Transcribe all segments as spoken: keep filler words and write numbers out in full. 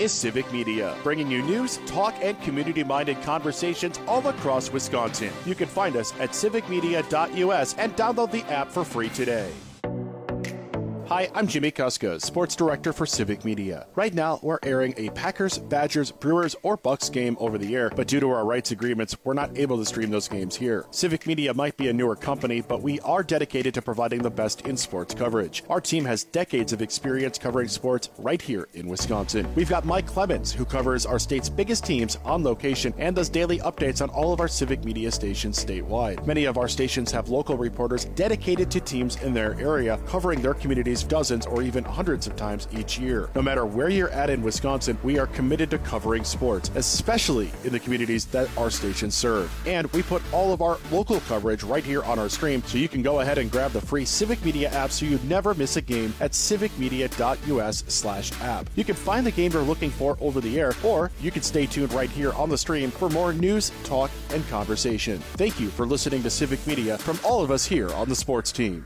is Civic Media, bringing you news, talk, and community-minded conversations all across Wisconsin. You can find us at civic media dot U S and download the app for free today. Hi, I'm Jimmy Kuska, Sports Director for Civic Media. Right now, we're airing a Packers, Badgers, Brewers, or Bucks game over the air, but due to our rights agreements, we're not able to stream those games here. Civic Media might be a newer company, but we are dedicated to providing the best in sports coverage. Our team has decades of experience covering sports right here in Wisconsin. We've got Mike Clemens, who covers our state's biggest teams on location and does daily updates on all of our Civic Media stations statewide. Many of our stations have local reporters dedicated to teams in their area, covering their communities dozens or even hundreds of times each year. No matter where you're at in Wisconsin, we are committed to covering sports, especially in the communities that our stations serve. And we put all of our local coverage right here on our stream, so you can go ahead and grab the free Civic Media app so you never miss a game at civic media dot U S slash app. You can find the game you're looking for over the air, or you can stay tuned right here on the stream for more news, talk, and conversation. Thank you for listening to Civic Media from all of us here on the sports team.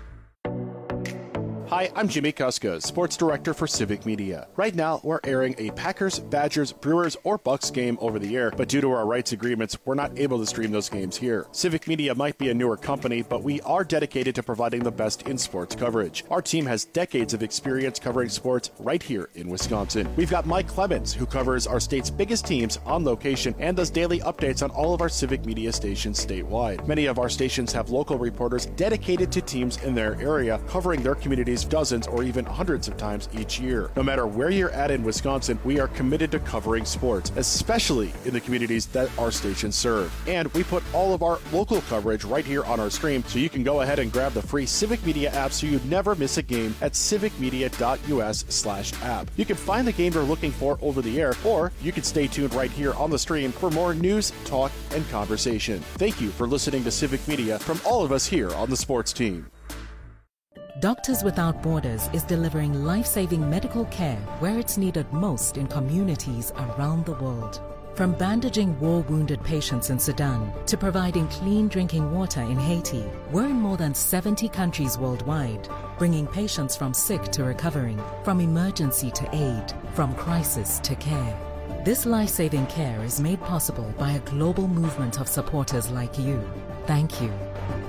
Hi, I'm Jimmy Kuska, Sports Director for Civic Media. Right now, we're airing a Packers, Badgers, Brewers, or Bucks game over the air, but due to our rights agreements, we're not able to stream those games here. Civic Media might be a newer company, but we are dedicated to providing the best in sports coverage. Our team has decades of experience covering sports right here in Wisconsin. We've got Mike Clemens, who covers our state's biggest teams on location and does daily updates on all of our Civic Media stations statewide. Many of our stations have local reporters dedicated to teams in their area, covering their communities dozens or even hundreds of times each year. No matter where you're at in Wisconsin, we are committed to covering sports, especially in the communities that our stations serve. And we put all of our local coverage right here on our stream, so you can go ahead and grab the free Civic Media app so you never miss a game at civic media dot U S slash app. You can find the game you're looking for over the air, or you can stay tuned right here on the stream for more news, talk, and conversation. Thank you for listening to Civic Media from all of us here on the sports team. Doctors Without Borders is delivering life-saving medical care where it's needed most in communities around the world. From bandaging war-wounded patients in Sudan to providing clean drinking water in Haiti, we're in more than seventy countries worldwide, bringing patients from sick to recovering, from emergency to aid, from crisis to care. This life-saving care is made possible by a global movement of supporters like you. Thank you.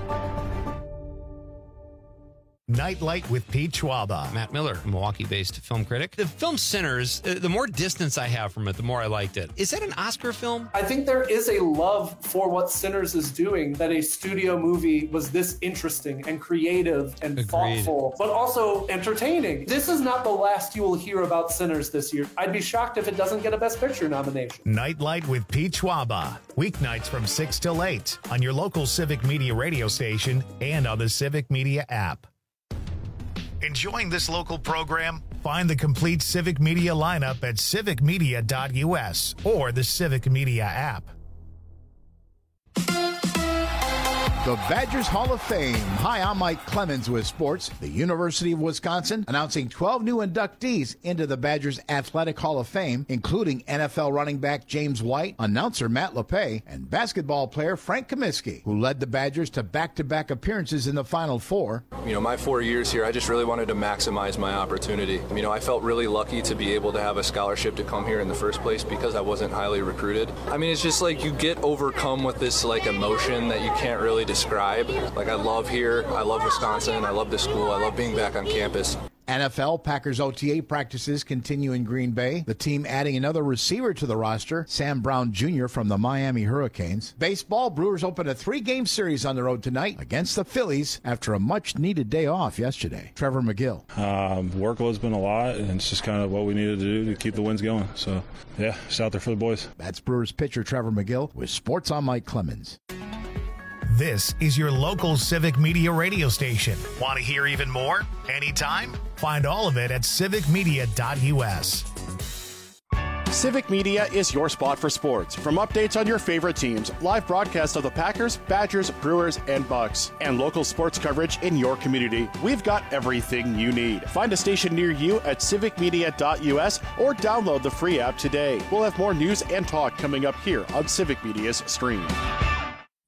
Nightlight with Pete Schwaba. Matt Miller, a Milwaukee-based film critic. The film Sinners, uh, the more distance I have from it, the more I liked it. Is that an Oscar film? I think there is a love for what Sinners is doing, that a studio movie was this interesting and creative and Agreed. thoughtful, but also entertaining. This is not the last you will hear about Sinners this year. I'd be shocked if it doesn't get a Best Picture nomination. Nightlight with Pete Schwaba. Weeknights from six till eight on your local Civic Media radio station and on the Civic Media app. Enjoying this local program? Find the complete Civic Media lineup at civic media dot U S or the Civic Media app. The Badgers Hall of Fame. Hi, I'm Mike Clemens with sports. The University of Wisconsin announcing twelve new inductees into the Badgers Athletic Hall of Fame, including N F L running back James White, announcer Matt LePay, and basketball player Frank Kaminsky, who led the Badgers to back-to-back appearances in the Final Four. You know, my four years here, I just really wanted to maximize my opportunity. You know, I felt really lucky to be able to have a scholarship to come here in the first place because I wasn't highly recruited. I mean, it's just like you get overcome with this, like, emotion that you can't really describe. Like, I love here, I love Wisconsin, I love the school, I love being back on campus. N F L Packers O T A practices continue in Green Bay. The team adding another receiver to the roster, Sam Brown Junior from the Miami Hurricanes. Baseball, Brewers open a three-game series on the road tonight against the Phillies after a much-needed day off yesterday. Trevor McGill. Um, workload's been a lot, and it's just kind of what we needed to do to keep the wins going. So, yeah, it's out there for the boys. That's Brewers pitcher Trevor McGill with Sports on Mike Clemens. This is your local Civic Media radio station. Want to hear even more? Anytime? Find all of it at civic media dot U S. Civic Media is your spot for sports. From updates on your favorite teams, live broadcasts of the Packers, Badgers, Brewers, and Bucks, and local sports coverage in your community, we've got everything you need. Find a station near you at civic media dot U S or download the free app today. We'll have more news and talk coming up here on Civic Media's stream.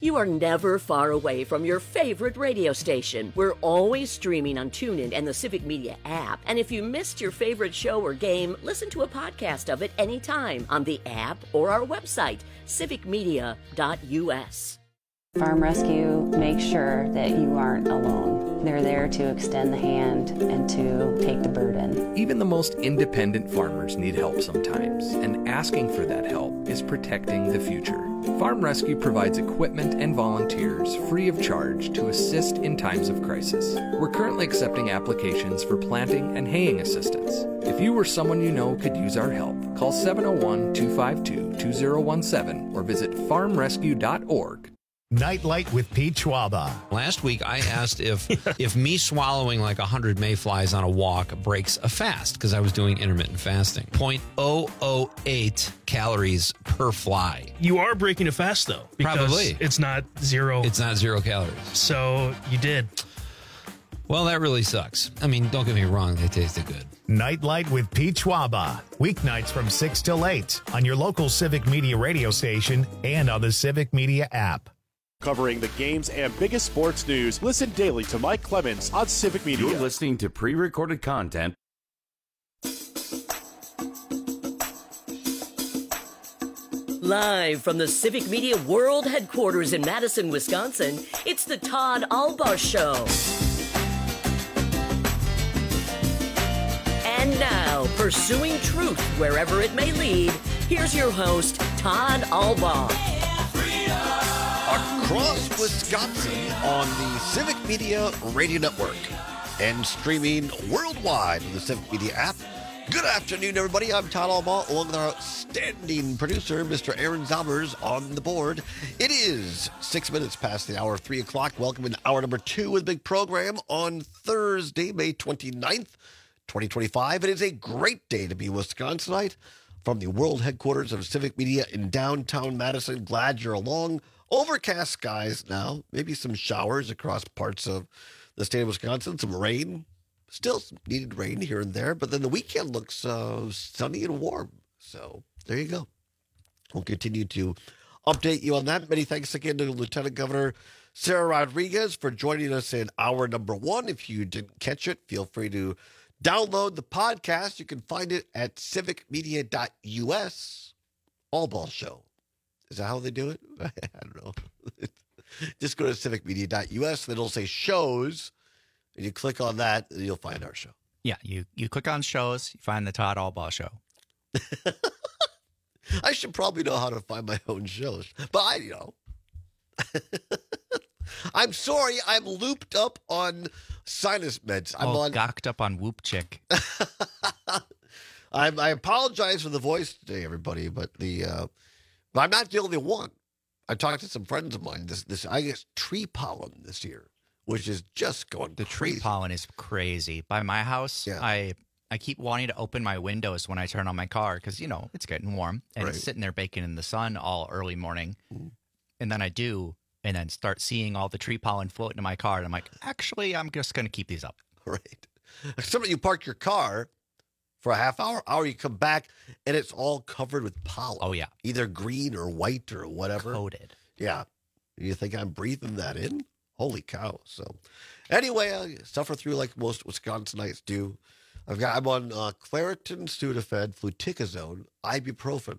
You are never far away from your favorite radio station. We're always streaming on TuneIn and the Civic Media app. And if you missed your favorite show or game, listen to a podcast of it anytime on the app or our website, civic media dot u s. Farm Rescue makes sure that you aren't alone. They're there to extend the hand and to take the burden. Even the most independent farmers need help sometimes, and asking for that help is protecting the future. Farm Rescue provides equipment and volunteers free of charge to assist in times of crisis. We're currently accepting applications for planting and haying assistance. If you or someone you know could use our help, call seven oh one, two five two, two oh one seven or visit farm rescue dot org. Nightlight with Pete Schwaba. Last week, I asked if if me swallowing like one hundred mayflies on a walk breaks a fast, because I was doing intermittent fasting. zero point zero zero eight calories per fly. You are breaking a fast, though. Because Probably. It's not zero. It's not zero calories. So you did. Well, that really sucks. I mean, don't get me wrong. They tasted good. Nightlight with Pete Schwaba. Weeknights from six till eight on your local Civic Media radio station and on the Civic Media app. Covering the games and biggest sports news, listen daily to Mike Clemens on Civic Media. You're listening to pre-recorded content. Live from the Civic Media World Headquarters in Madison, Wisconsin, it's the Todd Albaugh Show. And now, pursuing truth wherever it may lead, here's your host, Todd Albaugh. Across Wisconsin on the Civic Media Radio Network and streaming worldwide on the Civic Media app. Good afternoon, everybody. I'm Todd Albaugh, along with our outstanding producer, Mister Aaron Zalmers, on the board. It is six minutes past the hour of three o'clock. Welcome in hour number two with the big program on Thursday, May twenty-ninth, twenty twenty-five. It is a great day to be Wisconsinite from the world headquarters of Civic Media in downtown Madison. Glad you're along. Overcast skies now, maybe some showers across parts of the state of Wisconsin, some rain, still some needed rain here and there, but then the weekend looks uh, sunny and warm. So there you go. We'll continue to update you on that. Many thanks again to Lieutenant Governor Sarah Rodriguez for joining us in hour number one. If you didn't catch it, feel free to download the podcast. You can find it at civic media dot u s. Albaugh Show. Is that how they do it? I don't know. Just go to civic media dot u s, then it'll say shows, and you click on that, and you'll find our show. Yeah, you, you click on shows, you find the Todd Albaugh Show. I should probably know how to find my own shows, but I, you know. I'm sorry, I'm looped up on sinus meds. I'm oh, on gocked up on Whoop Chick. I'm, I apologize for the voice today, everybody, but the... Uh, But I'm not the only one. I talked to some friends of mine. This, this, I guess, tree pollen this year, which is just going The crazy. tree pollen is crazy. By my house, Yeah. I I keep wanting to open my windows when I turn on my car because, you know, it's getting warm. And Right. it's sitting there baking in the sun all early morning. Mm. And then I do, and then start seeing all the tree pollen floating in my car. And I'm like, actually, I'm just going to keep these up. Right. Sometimes you park your car for a half hour, hour, you come back, and it's all covered with pollen. Oh, yeah. Either green or white or whatever. Coated. Yeah. You think I'm breathing that in? Holy cow. So anyway, I suffer through like most Wisconsinites do. I've got, I'm on uh, Claritin, Sudafed, Fluticasone, ibuprofen.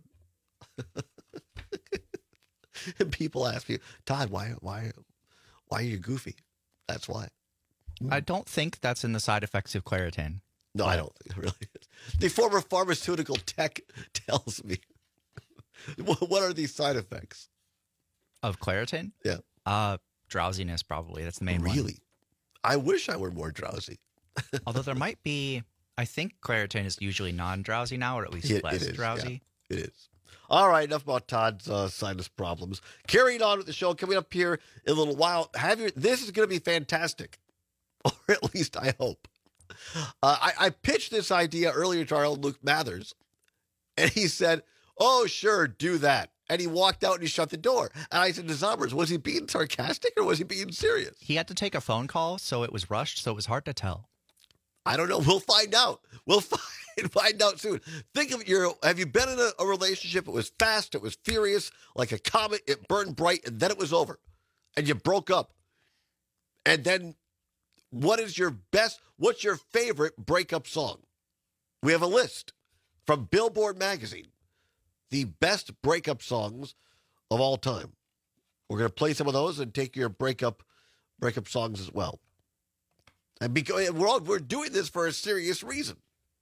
And people ask me, Todd, why, why, why are you goofy? That's why. I don't think that's in the side effects of Claritin. No, I don't think it really is. The former pharmaceutical tech tells me. What are these side effects? Of Claritin? Yeah. Uh, drowsiness, probably. That's the main one. Really? I wish I were more drowsy. Although there might be, I think Claritin is usually non-drowsy now, or at least It- less it is, drowsy. yeah, it is. All right, enough about Todd's uh, sinus problems. Carrying on with the show, coming up here in a little while. Have your, this is going to be fantastic, or at least I hope. Uh, I, I pitched this idea earlier to our old Luke Mathers, and he said, oh, sure, do that. And he walked out and he shut the door. And I said to Zombers, was he being sarcastic or was he being serious? He had to take a phone call, so it was rushed, so it was hard to tell. I don't know. We'll find out. We'll find, find out soon. Think of your, have you been in a, a relationship? It was fast, it was furious, like a comet, it burned bright, and then it was over. and you broke up. And then what is your best, what's your favorite breakup song? We have a list from Billboard magazine, the best breakup songs of all time. We're going to play some of those and take your breakup breakup songs as well. And because we're all, we're doing this for a serious reason.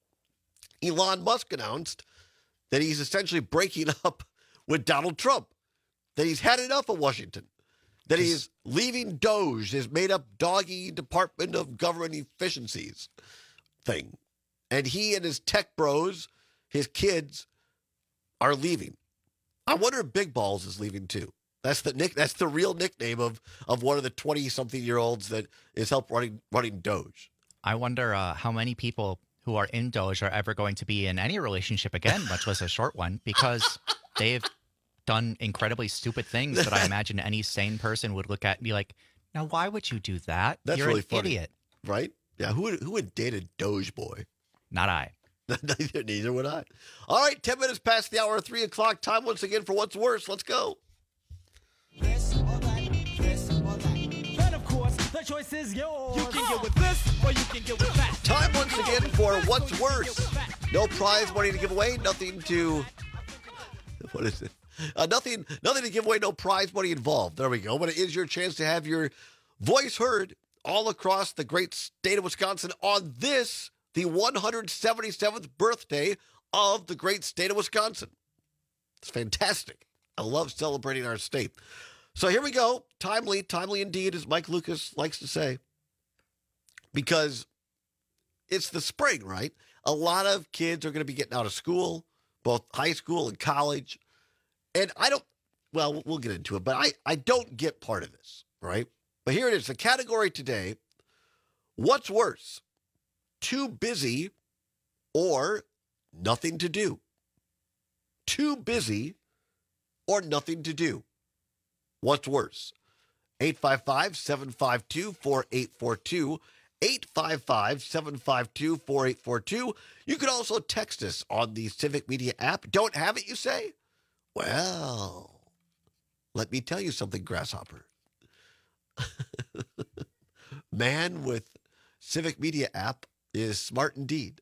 Elon Musk announced that he's essentially breaking up with Donald Trump, that he's had enough of Washington, that he's leaving Doge, his made-up doggy Department of Government Efficiencies thing. And he and his tech bros, his kids, are leaving. I wonder if Big Balls is leaving too. That's the nick. That's the real nickname of, of one of the twenty-something-year-olds that is help running running Doge. I wonder uh, how many people who are in Doge are ever going to be in any relationship again, much less a short one, because they've done incredibly stupid things that I imagine any sane person would look at and be like, now, why would you do that? That's You're really an funny. idiot. Right? Yeah, who would, who would date a Doge boy? Not I. neither, neither would I. All right, ten minutes past the hour of three o'clock. Time once again for What's Worse. Let's go. This or that, this or that. But of course, the choice is yours. You can get with this or you can get with that. Time once again for What's Worse. No prize money to give away, nothing to... What is it? Uh, nothing nothing to give away, no prize money involved. There we go. But it is your chance to have your voice heard all across the great state of Wisconsin on this, the one hundred seventy-seventh birthday of the great state of Wisconsin. It's fantastic. I love celebrating our state. So here we go. Timely, timely indeed, as Mike Lucas likes to say, because it's the spring, right? A lot of kids are going to be getting out of school, both high school and college. And I don't, well, we'll get into it, but I, I don't get part of this, right? But here it is. The category today, what's worse, too busy or nothing to do? Too busy or nothing to do? What's worse? eight five five, seven five two, four eight four two, eight five five, seven five two, four eight four two. You can also text us on the Civic Media app. Don't have it, you say? Well, let me tell you something, Grasshopper. Man with Civic Media app is smart indeed.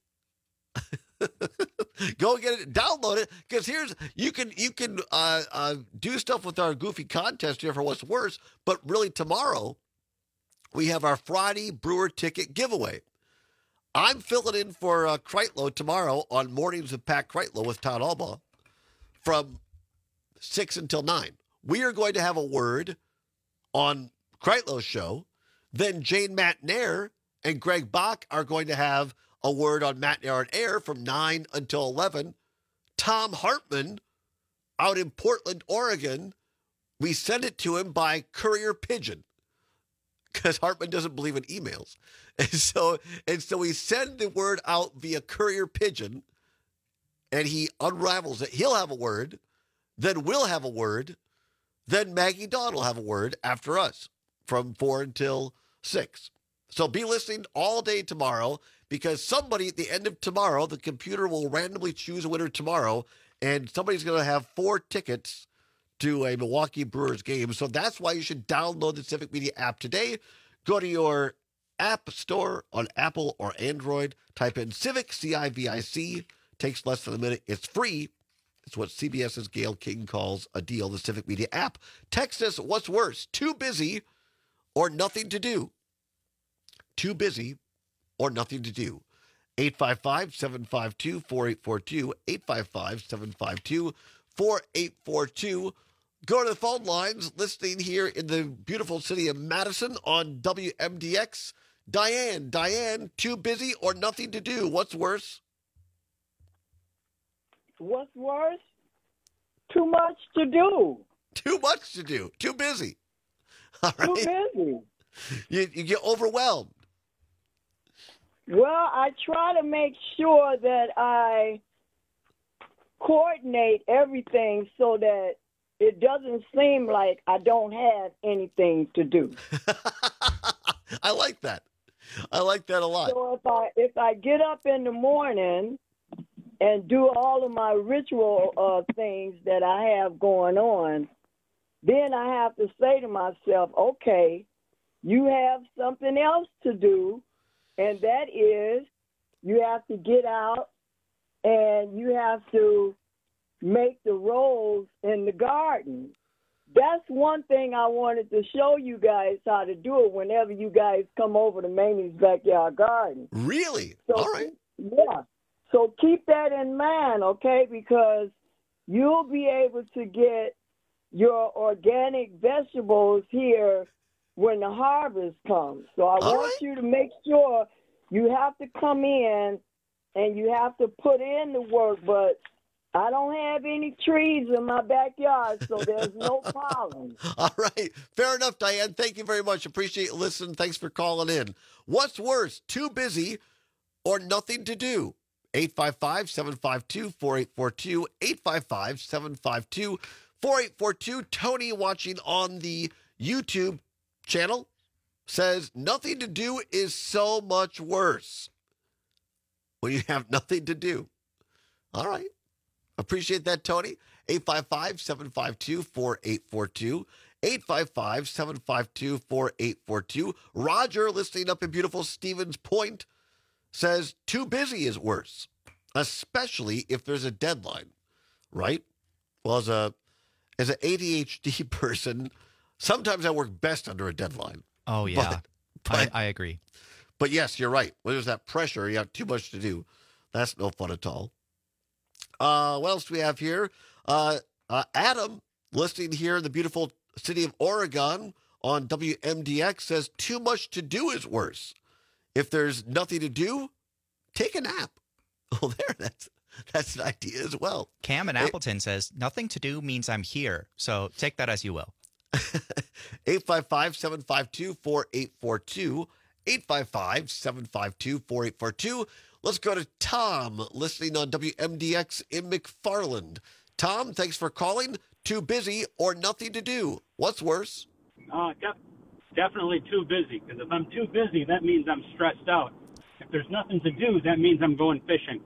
Go get it, download it, because here's you can you can uh, uh, do stuff with our goofy contest here for What's Worse. But really, tomorrow we have our Friday Brewer ticket giveaway. I'm filling in for uh, Kreitlow tomorrow on Mornings with Pat Kreitlow with Todd Albaugh from six until nine. We are going to have a word on Kreitlow's show. Then Jane Matnair and Greg Bach are going to have a word on Matnair on Air from nine until eleven. Tom Hartman out in Portland, Oregon, we send it to him by courier pigeon because Hartman doesn't believe in emails. And so, and so we send the word out via courier pigeon and he unravels it. He'll have a word. Then we'll have a word. Then Maggie Dawn will have a word after us from four until six. So be listening all day tomorrow because somebody at the end of tomorrow, the computer will randomly choose a winner tomorrow, and somebody's going to have four tickets to a Milwaukee Brewers game. So that's why you should download the Civic Media app today. Go to your app store on Apple or Android. Type in Civic, C I V I C. Takes less than a minute. It's free. It's what CBS's Gail King calls a deal, the Civic Media app. Text us, what's worse, too busy or nothing to do? Too busy or nothing to do. eight five five, seven five two, four eight four two, eight five five, seven five two, four eight four two. Go to the phone lines, listening here in the beautiful city of Madison on W M D X. Diane, Diane, too busy or nothing to do? What's worse? What's worse? Too much to do. Too much to do. Too busy. All right. Too busy. You, you get overwhelmed. Well, I try to make sure that I coordinate everything so that it doesn't seem like I don't have anything to do. I like that. I like that a lot. So if I if I get up in the morning and do all of my ritual uh, things that I have going on, then I have to say to myself, okay, you have something else to do, and that is you have to get out and you have to make the rows in the garden. That's one thing I wanted to show you guys how to do it whenever you guys come over to Mamie's Backyard Garden. Really? So, All right. Yeah. So keep that in mind, okay, because you'll be able to get your organic vegetables here when the harvest comes. So I All want right. you to make sure you have to come in and you have to put in the work, but I don't have any trees in my backyard, so there's no pollen. All right. Fair enough, Diane. Thank you very much. Appreciate you listening. Thanks for calling in. What's worse, too busy or nothing to do? eight five five, seven five two, four eight four two, eight five five, seven five two, four eight four two. Tony, watching on the YouTube channel, says nothing to do is so much worse when you have nothing to do. All right. Appreciate that, Tony. eight five five, seven five two, four eight four two. eight five five, seven five two, four eight four two. Roger, listening up in beautiful Stevens Point, says too busy is worse, especially if there's a deadline, right? Well, as a as an A D H D person, sometimes I work best under a deadline. Oh, yeah. But, but, I, I agree. But yes, you're right. When there's that pressure, you have too much to do. That's no fun at all. Uh, what else do we have here? Uh, uh, Adam, listening here in the beautiful city of Oregon on W M D X, says too much to do is worse. If there's nothing to do, take a nap. Oh, there, that's that's an idea as well. Cam in Hey. Appleton says, nothing to do means I'm here. So take that as you will. eight five five, seven five two, four eight four two. eight five five, seven five two, four eight four two. Let's go to Tom, listening on W M D X in McFarland. Tom, thanks for calling. Too busy or nothing to do? What's worse? Uh, def- definitely too busy, because if I'm too busy, that means I'm stressed out. If there's nothing to do, that means I'm going fishing.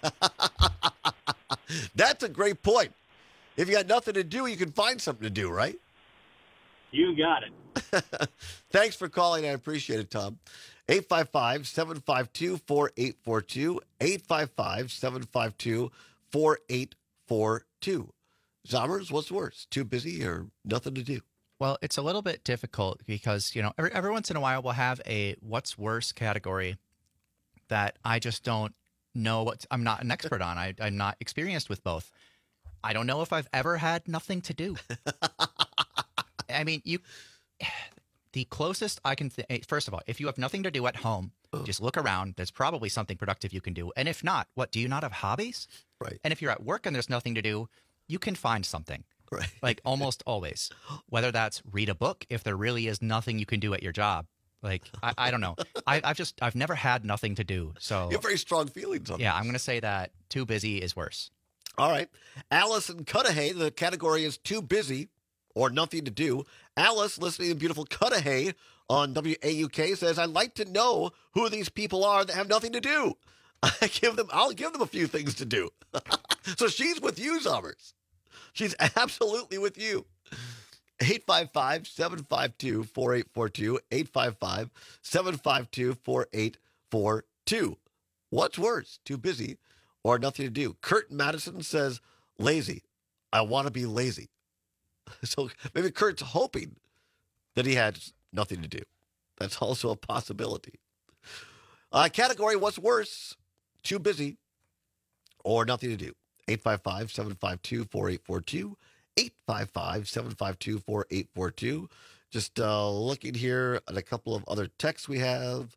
That's a great point. If you got nothing to do, you can find something to do, right? You got it. Thanks for calling. I appreciate it, Tom. eight five five, seven five two, four eight four two. eight five five, seven five two, four eight four two. Zommers, what's worse? Too busy or nothing to do? Well, it's a little bit difficult because, you know, every, every once in a while we'll have a what's worse category that I just don't know what I'm not an expert on. I, I'm not experienced with both. I don't know if I've ever had nothing to do. I mean, you, the closest I can, th- first of all, if you have nothing to do at home, just look around. There's probably something productive you can do. And if not, what, do you not have hobbies? Right. And if you're at work and there's nothing to do, you can find something. Right. Like almost always, whether that's read a book, if there really is nothing you can do at your job. Like, I, I don't know. I, I've just, I've never had nothing to do. So You have very strong feelings on yeah, this. I'm going to say that too busy is worse. All right. Alice in Cudahy, the category is too busy or nothing to do. Alice, listening to beautiful Cudahy on W A U K, says, I'd like to know who these people are that have nothing to do. I give them, I'll give them a few things to do. So she's with you, Zommers. She's absolutely with you. eight five five, seven five two, four eight four two. eight five five, seven five two, four eight four two. What's worse, too busy or nothing to do? Kurt Madison says, lazy. I want to be lazy. So maybe Kurt's hoping that he had nothing to do. That's also a possibility. Uh, category, what's worse, too busy or nothing to do? eight five five, seven five two, four eight four two. eight five five, seven five two, four eight four two. Just uh, looking here at a couple of other texts we have.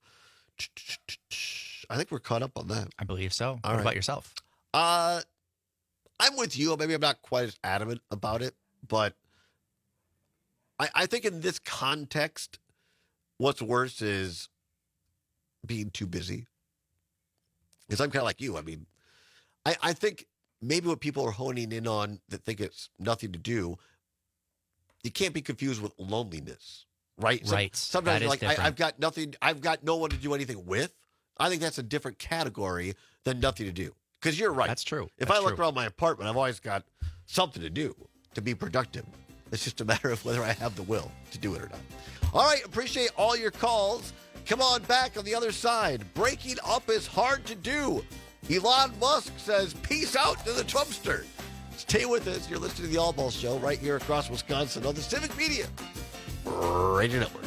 I think we're caught up on that. I believe so. All what right. about yourself? Uh, I'm with you. Maybe I'm not quite as adamant about it, but I, I think in this context, what's worse is being too busy. Because I'm kind of like you. I mean, I, I think maybe what people are honing in on that think it's nothing to do, you can't be confused with loneliness, right? So- Right. sometimes That you're is like, I, different. I've got nothing, I've got no one to do anything with. I think that's a different category than nothing to do. Because you're right. That's true. If That's I look true. around my apartment, I've always got something to do to be productive. It's just a matter of whether I have the will to do it or not. All right, appreciate all your calls. Come on back on the other side. Breaking up is hard to do. Elon Musk says, peace out to the Trumpster. Stay with us. You're listening to the All Ball Show right here across Wisconsin on the Civic Media Radio Network.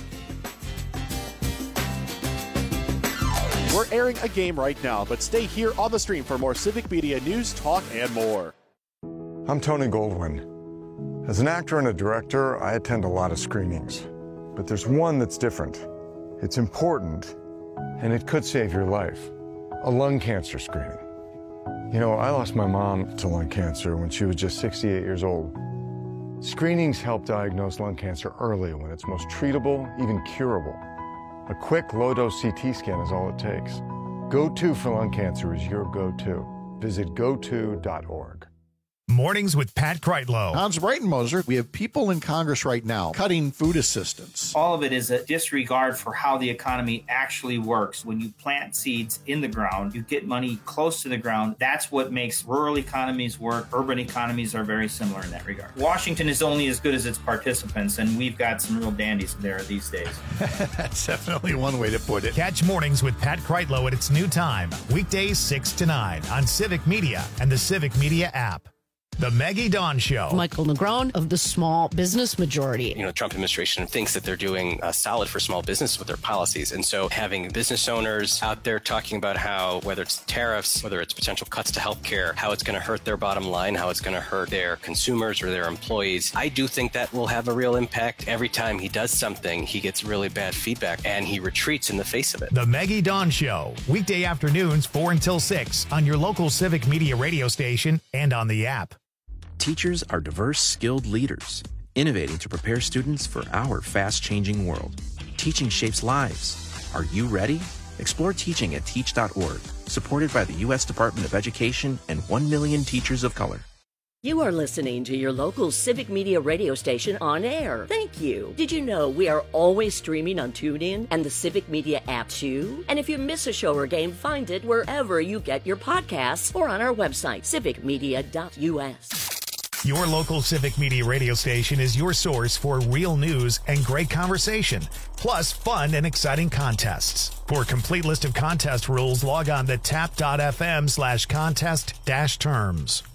We're airing a game right now, but stay here on the stream for more Civic Media news, talk, and more. I'm Tony Goldwyn. As an actor and a director, I attend a lot of screenings. But there's one that's different. It's important, and it could save your life. A lung cancer screening. You know, I lost my mom to lung cancer when she was just sixty-eight years old. Screenings help diagnose lung cancer early when it's most treatable, even curable. A quick low-dose C T scan is all it takes. Go To for lung cancer is your go-to. Visit go to dot org. Mornings with Pat Kreitlow. Hans Breitenmoser, we have people in Congress right now cutting food assistance. All of it is a disregard for how the economy actually works. When you plant seeds in the ground, you get money close to the ground. That's what makes rural economies work. Urban economies are very similar in that regard. Washington is only as good as its participants, and we've got some real dandies there these days. That's definitely one way to put it. Catch Mornings with Pat Kreitlow at its new time, weekdays six to nine on Civic Media and the Civic Media app. The Maggie Dawn Show. Michael Negron of the Small Business Majority. You know, Trump administration thinks that they're doing uh, solid for small business with their policies. And so having business owners out there talking about how, whether it's tariffs, whether it's potential cuts to healthcare, how it's going to hurt their bottom line, how it's going to hurt their consumers or their employees, I do think that will have a real impact. Every time he does something, he gets really bad feedback and he retreats in the face of it. The Maggie Dawn Show, weekday afternoons four until six on your local Civic Media radio station and on the app. Teachers are diverse, skilled leaders, innovating to prepare students for our fast-changing world. Teaching shapes lives. Are you ready? Explore teaching at teach dot org, supported by the U S Department of Education and one million teachers of color. You are listening to your local Civic Media radio station on air. Thank you. Did you know we are always streaming on TuneIn and the Civic Media app too? And if you miss a show or game, find it wherever you get your podcasts or on our website, civic media dot u s. Your local Civic Media radio station is your source for real news and great conversation, plus fun and exciting contests. For a complete list of contest rules, log on to tap dot f m slash contest dash terms.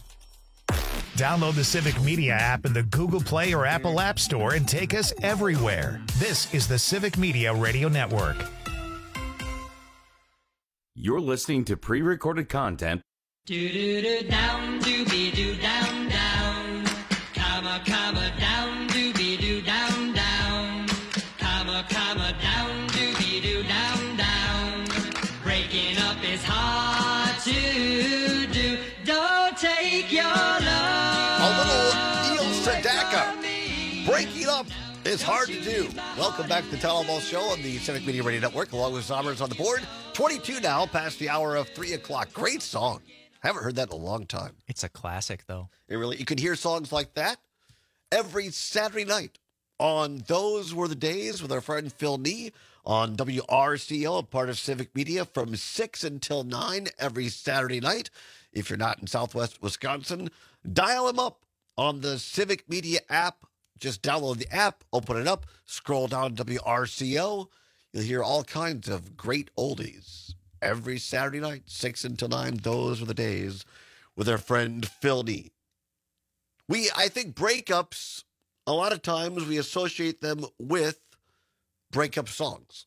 Download the Civic Media app in the Google Play or Apple App Store and take us everywhere. This is the Civic Media Radio Network. You're listening to pre-recorded content. Do-do-do down, do-be-do down, down. Comma, comma, down, do-be-do down, down. Comma, comma, down, do-be-do down, down. Breaking up is hard to do. Don't take your love. A little Neil Sedaka. Breaking up is hard to do. Welcome back to the Town Hall Show on the Civic Media Radio Network, along with Zommers on the board. twenty-two now, past the hour of three o'clock. Great song. Haven't heard that in a long time. It's a classic, though. It really, you could hear songs like that every Saturday night on Those Were the Days with our friend Phil Nee on W R C O, a part of Civic Media, from six until nine every Saturday night. If you're not in Southwest Wisconsin, dial him up on the Civic Media app. Just download the app, open it up, scroll down to W R C O. You'll hear all kinds of great oldies. Every Saturday night, six until nine, those were the days with our friend Phil Nee. We, I think breakups, a lot of times we associate them with breakup songs.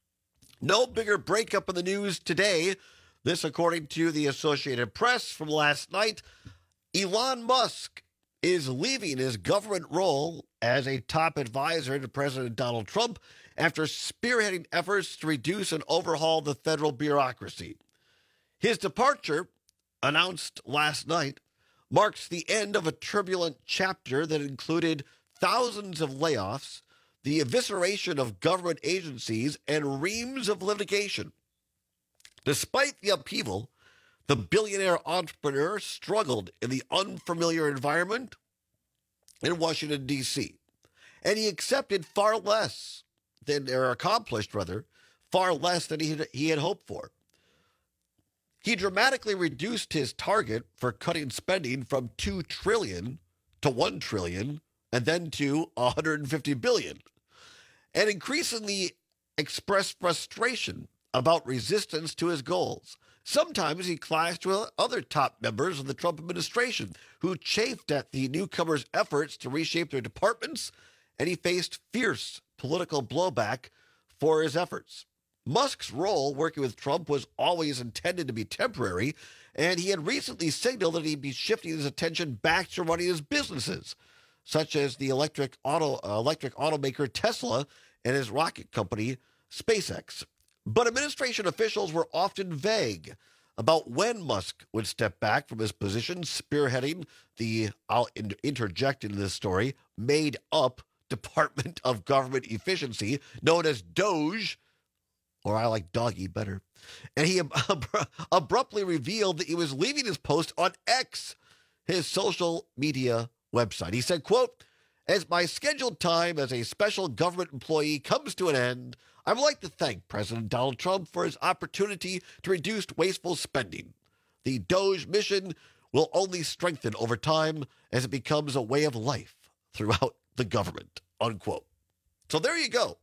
No bigger breakup in the news today. This, according to the Associated Press from last night. Elon Musk is leaving his government role as a top advisor to President Donald Trump after spearheading efforts to reduce and overhaul the federal bureaucracy. His departure, announced last night, marks the end of a turbulent chapter that included thousands of layoffs, the evisceration of government agencies, and reams of litigation. Despite the upheaval, the billionaire entrepreneur struggled in the unfamiliar environment in Washington, D C, and he accepted far less than, or accomplished rather, far less than he had, he had hoped for. He dramatically reduced his target for cutting spending from two trillion dollars to one trillion dollars and then to one hundred fifty billion dollars, and increasingly expressed frustration about resistance to his goals. Sometimes he clashed with other top members of the Trump administration who chafed at the newcomer's efforts to reshape their departments, and he faced fierce political blowback for his efforts. Musk's role working with Trump was always intended to be temporary, and he had recently signaled that he'd be shifting his attention back to running his businesses, such as the electric auto uh, electric automaker Tesla and his rocket company SpaceX. But administration officials were often vague about when Musk would step back from his position spearheading the, I'll interject into this story, made-up Department of Government Efficiency, known as DOGE, or I like doggy better. And he ab- abruptly revealed that he was leaving his post on X, his social media website. He said, quote, "As my scheduled time as a special government employee comes to an end, I would like to thank President Donald Trump for his opportunity to reduce wasteful spending. The DOGE mission will only strengthen over time as it becomes a way of life throughout the government," unquote. So there you go.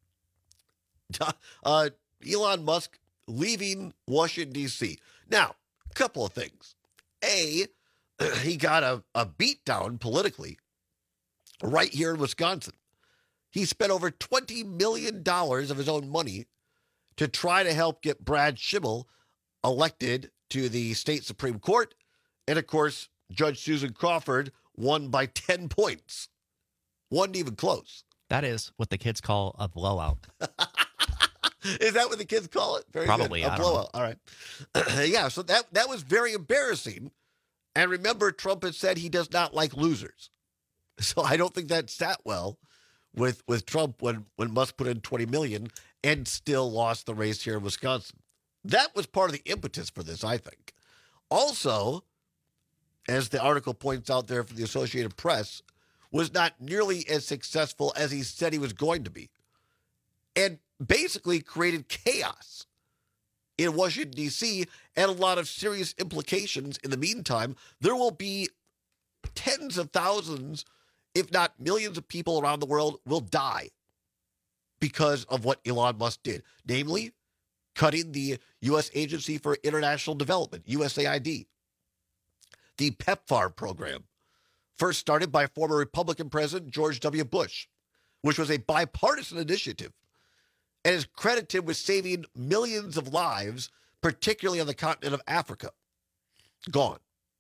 Uh, Elon Musk leaving Washington, D C. Now, a couple of things. A, he got a, a beat down politically right here in Wisconsin. He spent over twenty million dollars of his own money to try to help get Brad Schimmel elected to the state Supreme Court. And, of course, Judge Susan Crawford won by ten points. Wasn't even close. That is what the kids call a blowout. Is that what the kids call it? Very Probably. good. A I blowout. don't know. All right. Yeah, so that, that was very embarrassing. And remember, Trump had said he does not like losers. So I don't think that sat well with with Trump when, when Musk put in twenty million dollars and still lost the race here in Wisconsin. That was part of the impetus for this, I think. Also, as the article points out there from the Associated Press, was not nearly as successful as he said he was going to be. And basically created chaos in Washington, D C, and a lot of serious implications in the meantime. There will be tens of thousands, if not millions of people around the world will die because of what Elon Musk did, namely cutting the U S Agency for International Development, U S A I D. The PEPFAR program, first started by former Republican President George W. Bush, which was a bipartisan initiative and is credited with saving millions of lives, particularly on the continent of Africa. Gone.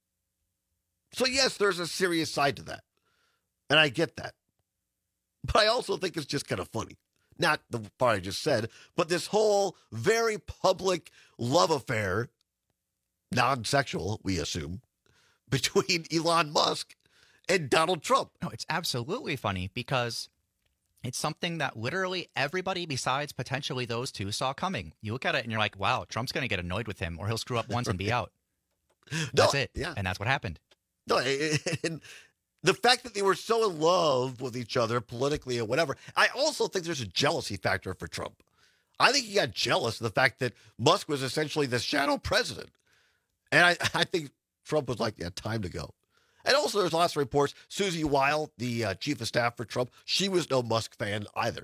So yes, there's a serious side to that. And I get that. But I also think it's just kind of funny. Not the part I just said, but this whole very public love affair, non-sexual, we assume, between Elon Musk and Donald Trump. No, it's absolutely funny because it's something that literally everybody besides potentially those two saw coming. You look at it and you're like, wow, Trump's going to get annoyed with him or he'll screw up once and be out. That's no, it. Yeah. And that's what happened. No, and the fact that they were so in love with each other politically or whatever, I also think there's a jealousy factor for Trump. I think he got jealous of the fact that Musk was essentially the shadow president. And I, I think Trump was like, yeah, time to go. And also there's lots of reports. Susie Weil, the uh, chief of staff for Trump, she was no Musk fan either.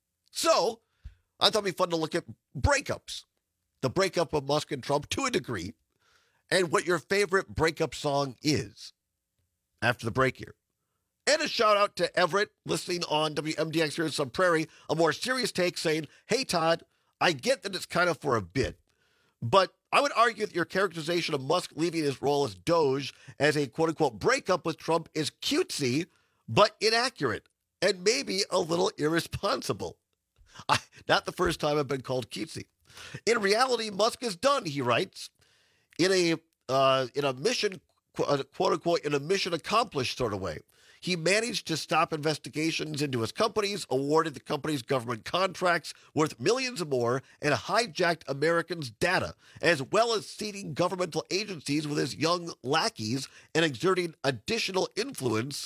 So I thought it'd be fun to look at breakups. The breakup of Musk and Trump to a degree. And what your favorite breakup song is after the break here. And a shout out to Everett listening on W M D X here in Sun Prairie. A more serious take saying, hey, Todd, I get that it's kind of for a bit, but I would argue that your characterization of Musk leaving his role as Doge as a quote-unquote breakup with Trump is cutesy, but inaccurate, and maybe a little irresponsible. I, not the first time I've been called cutesy. In reality, Musk is done, he writes, in a uh, in a mission, quote-unquote, in a mission accomplished sort of way. He managed to stop investigations into his companies, awarded the company's government contracts worth millions or more, and hijacked Americans' data, as well as seeding governmental agencies with his young lackeys and exerting additional influence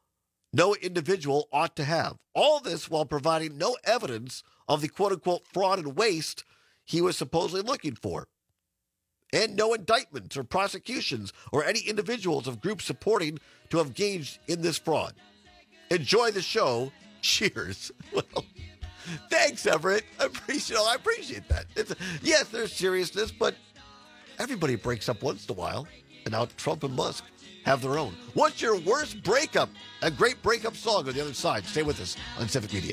no individual ought to have. All this while providing no evidence of the quote-unquote fraud and waste he was supposedly looking for. And no indictments or prosecutions or any individuals of groups supporting to have engaged in this fraud. Enjoy the show. Cheers. Well, thanks, Everett. I appreciate, I appreciate that. It's, yes, there's seriousness, but everybody breaks up once in a while. And now Trump and Musk have their own. What's your worst breakup? A great breakup song on the other side. Stay with us on Civic Media.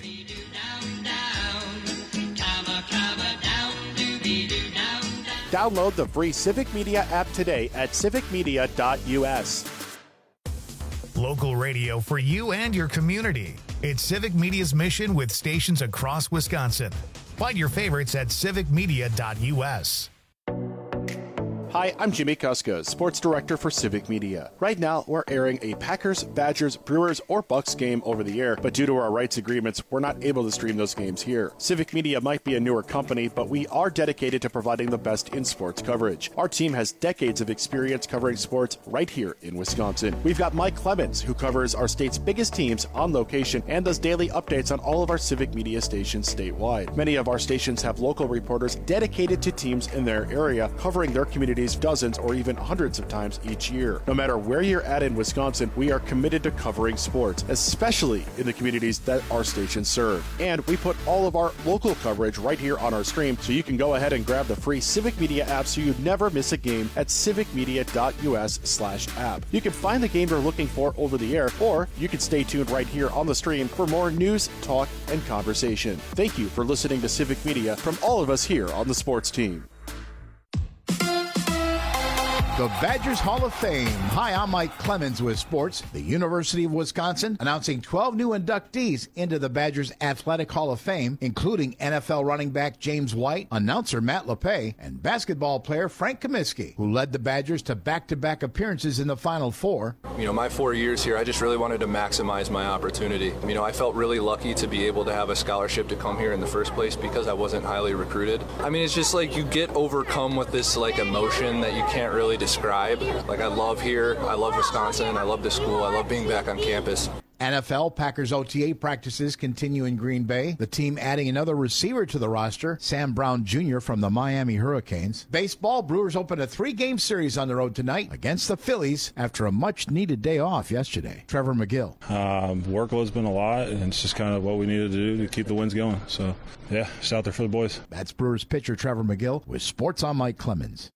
Download the free Civic Media app today at civic media dot u s. Local radio for you and your community. It's Civic Media's mission with stations across Wisconsin. Find your favorites at civic media dot u s. Hi, I'm Jimmy Kuska, Sports Director for Civic Media. Right now, we're airing a Packers, Badgers, Brewers, or Bucks game over the air, but due to our rights agreements, we're not able to stream those games here. Civic Media might be a newer company, but we are dedicated to providing the best in sports coverage. Our team has decades of experience covering sports right here in Wisconsin. We've got Mike Clemens, who covers our state's biggest teams on location and does daily updates on all of our Civic Media stations statewide. Many of our stations have local reporters dedicated to teams in their area, covering their communities dozens or even hundreds of times each year. No matter where you're at in Wisconsin, we are committed to covering sports, especially in the communities that our stations serve. And we put all of our local coverage right here on our stream, so you can go ahead and grab the free Civic Media app so you never miss a game at civic media dot u s slash app. You can find the game you're looking for over the air, or you can stay tuned right here on the stream for more news, talk, and conversation. Thank you for listening to Civic Media from all of us here on the sports team. The Badgers Hall of Fame. Hi, I'm Mike Clemens with sports. The University of Wisconsin announcing twelve new inductees into the Badgers Athletic Hall of Fame, including N F L running back James White, announcer Matt LePay, and basketball player Frank Kaminsky, who led the Badgers to back-to-back appearances in the Final Four. You know, my four years here, I just really wanted to maximize my opportunity. You know, I felt really lucky to be able to have a scholarship to come here in the first place because I wasn't highly recruited. I mean, it's just like you get overcome with this like emotion that you can't really describe. describe. Like, I love here. I love Wisconsin. I love the school. I love being back on campus. N F L Packers O T A practices continue in Green Bay. The team adding another receiver to the roster, Sam Brown Junior from the Miami Hurricanes. Baseball, Brewers opened a three-game series on the road tonight against the Phillies after a much-needed day off yesterday. Trevor McGill. Um, workload's been a lot, and it's just kind of what we needed to do to keep the wins going. So, yeah, just out there for the boys. That's Brewers pitcher Trevor McGill with Sports on Mike Clemens.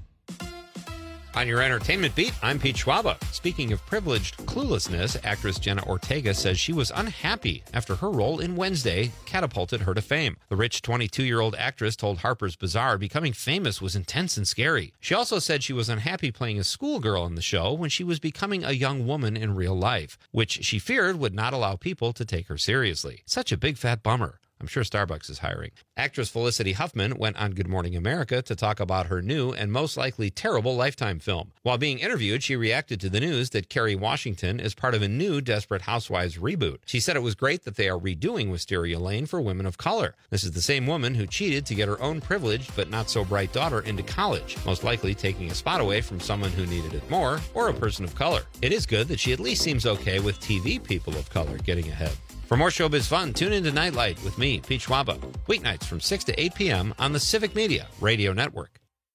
On your entertainment beat, I'm Pete Schwaba. Speaking of privileged cluelessness, actress Jenna Ortega says she was unhappy after her role in Wednesday catapulted her to fame. The rich twenty-two-year-old actress told Harper's Bazaar becoming famous was intense and scary. She also said she was unhappy playing a schoolgirl in the show when she was becoming a young woman in real life, which she feared would not allow people to take her seriously. Such a big fat bummer. I'm sure Starbucks is hiring. Actress Felicity Huffman went on Good Morning America to talk about her new and most likely terrible Lifetime film. While being interviewed, she reacted to the news that Kerry Washington is part of a new Desperate Housewives reboot. She said it was great that they are redoing Wisteria Lane for women of color. This is the same woman who cheated to get her own privileged but not so bright daughter into college, most likely taking a spot away from someone who needed it more, or a person of color. It is good that she at least seems okay with T V people of color getting ahead. For more showbiz fun, tune into Nightlight with me, Pete Schwaba, weeknights from six to eight p.m. on the Civic Media Radio Network.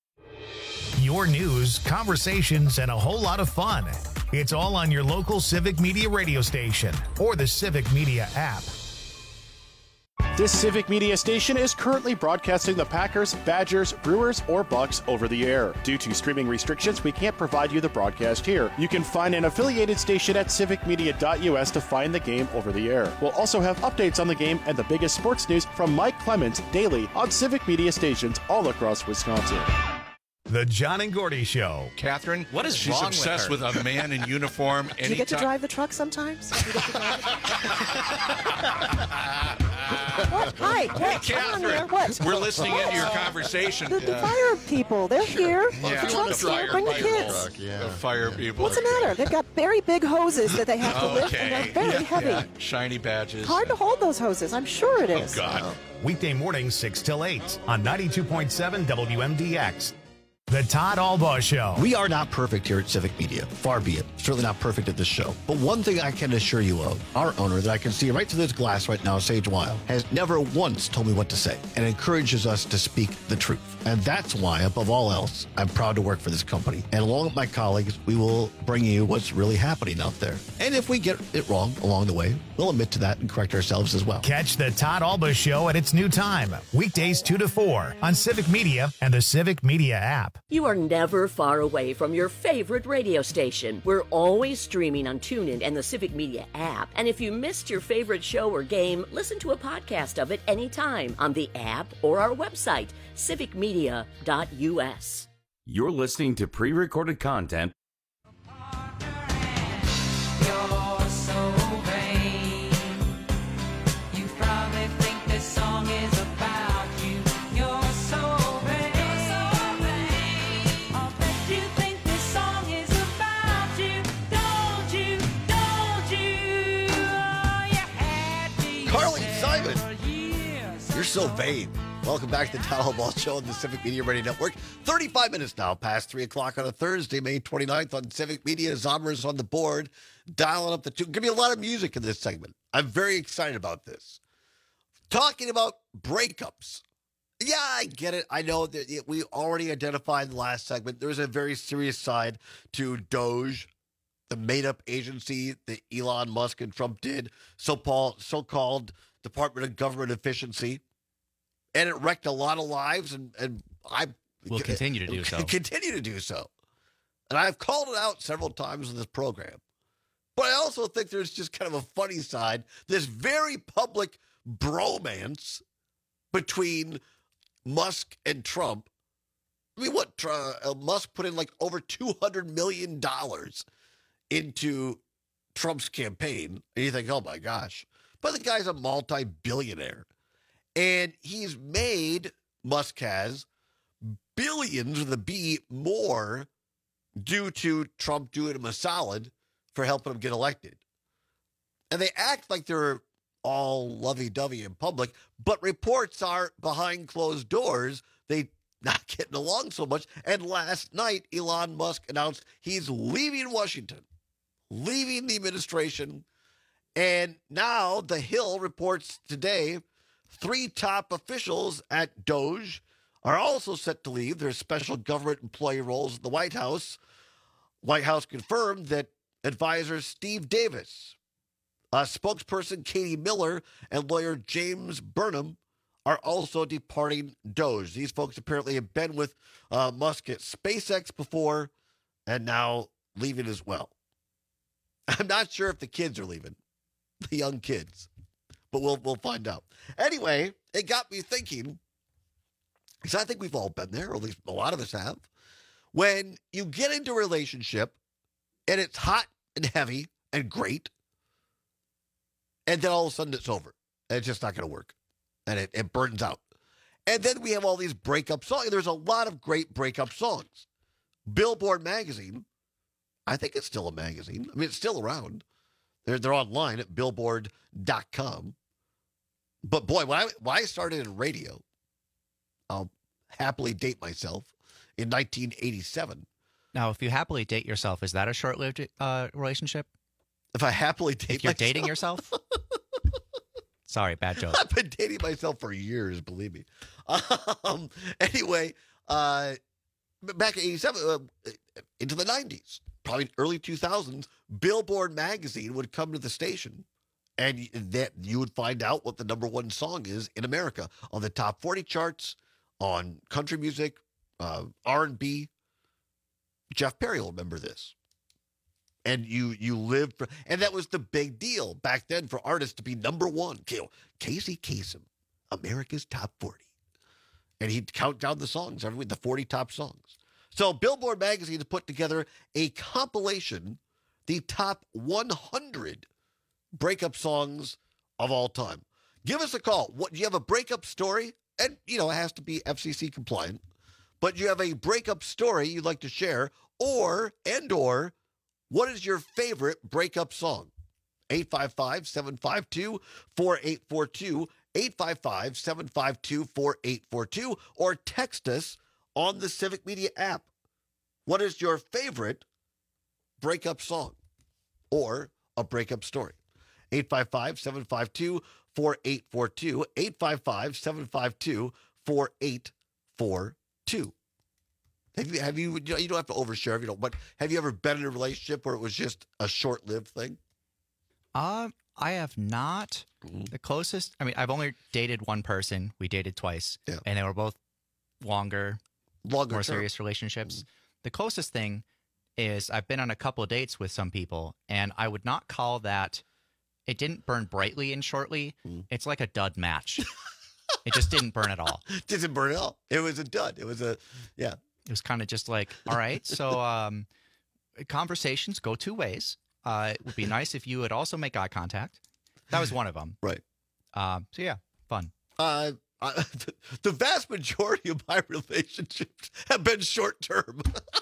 Your news, conversations, and a whole lot of fun. It's all on your local Civic Media radio station or the Civic Media app. This Civic Media station is currently broadcasting the Packers, Badgers, Brewers, or Bucks over the air. Due to streaming restrictions, we can't provide you the broadcast here. You can find an affiliated station at civic media dot u s to find the game over the air. We'll also have updates on the game and the biggest sports news from Mike Clemens daily on Civic Media stations all across Wisconsin. The John and Gordy Show. Catherine, what is she's wrong obsessed with her? with, a man in uniform. Do you get to drive the truck sometimes? Do you get to drive What? Hi, hey, Catherine, here. What? we're listening into your conversation. The, the fire people, they're here. Yeah. The truck's here. Bring the kids. The fire people. What's the matter? They've got very big hoses that they have to lift, and they're very yeah, heavy. yeah. Shiny badges. Hard to hold those hoses. I'm sure it is. Oh, God. Weekday mornings, six till eight on ninety-two point seven W M D X. The Todd Albaugh Show. We are not perfect here at Civic Media. Far be it. Certainly not perfect at this show. But one thing I can assure you of, our owner that I can see right through this glass right now, Sage Weil, has never once told me what to say and encourages us to speak the truth. And that's why, above all else, I'm proud to work for this company. And along with my colleagues, we will bring you what's really happening out there. And if we get it wrong along the way, we'll admit to that and correct ourselves as well. Catch the Todd Albaugh Show at its new time, weekdays two to four on Civic Media and the Civic Media app. You are never far away from your favorite radio station. We're always streaming on TuneIn and the Civic Media app. And if you missed your favorite show or game, listen to a podcast of it anytime on the app or our website, civic media dot u s. You're listening to pre-recorded content. You're so vain. Welcome back to the Todd Albaugh Show on the Civic Media Radio Network. thirty-five minutes now past three o'clock on a Thursday, May twenty-ninth on Civic Media. Zomer's on the board, dialing up the two. Give me a lot of music in this segment. I'm very excited about this. Talking about breakups. Yeah, I get it. I know that we already identified in the last segment. There's a very serious side to Doge, the made-up agency that Elon Musk and Trump did, so-called, so-called Department of Government Efficiency. And it wrecked a lot of lives, and, and I will continue to do so. Continue to do so. And I've called it out several times in this program. But I also think there's just kind of a funny side, this very public bromance between Musk and Trump. I mean, what, uh, Musk put in like over two hundred million dollars into Trump's campaign. And you think, oh my gosh. But the guy's a multi-billionaire. And he's made, Musk has, billions with a B more due to Trump doing him a solid for helping him get elected. And they act like they're all lovey-dovey in public, but reports are behind closed doors. They not getting along so much. And last night, Elon Musk announced he's leaving Washington, leaving the administration. And now The Hill reports today three top officials at Doge are also set to leave their special government employee roles at the White House. White House confirmed that advisor Steve Davis, uh, spokesperson Katie Miller, and lawyer James Burnham are also departing Doge. These folks apparently have been with uh, Musk at SpaceX before and now leaving as well. I'm not sure if the kids are leaving, the young kids. But we'll we'll find out. Anyway, it got me thinking, because I think we've all been there, or at least a lot of us have. When you get into a relationship and it's hot and heavy and great, and then all of a sudden it's over. And it's just not going to work. And it, it burns out. And then we have all these breakup songs. There's a lot of great breakup songs. Billboard magazine, I think it's still a magazine. I mean, it's still around. They're, they're online at billboard dot com. But boy, when I, when I started in radio, I'll happily date myself, in nineteen eighty-seven. Now, if you happily date yourself, is that a short-lived uh, relationship? If I happily date if you're myself? dating yourself? Sorry, bad joke. I've been dating myself for years, believe me. Um, anyway, uh, back in eighty-seven, uh, into the nineties, probably early two thousands, Billboard magazine would come to the station, and that you would find out what the number one song is in America on the top forty charts, on country music, uh, R and B. Jeff Perry will remember this. And you you lived for, and that was the big deal back then for artists to be number one. Casey Kasem, America's Top forty. And he'd count down the songs every week, the forty top songs. So Billboard magazine has put together a compilation, the top one hundred breakup songs of all time. Give us a call. What, do you have a breakup story? And, you know, it has to be F C C compliant. But you have a breakup story you'd like to share, or, and or, what is your favorite breakup song? eight five five, seven five two, four eight four two, eight five five, seven five two, four eight four two, or text us on the Civic Media app. What is your favorite breakup song or a breakup story? eight five five, seven five two, four eight four two, eight five five, seven five two, four eight four two. Have you, have you, you, know, you don't have to overshare if you don't, but have you ever been in a relationship where it was just a short-lived thing? Uh, I have not. The closest, I mean, I've only dated one person. We dated twice, yeah. and they were both longer, longer more term. serious relationships. Mm-hmm. The closest thing is I've been on a couple of dates with some people, and I would not call that, it didn't burn brightly and shortly. Mm. It's like a dud match. It just didn't burn at all. Didn't burn at all. It was a dud. It was a, yeah. It was kind of just like, all right, so um, conversations go two ways. Uh, it would be nice if you would also make eye contact. That was one of them. Right. Um, so, yeah, fun. Uh, uh, the vast majority of my relationships have been short term.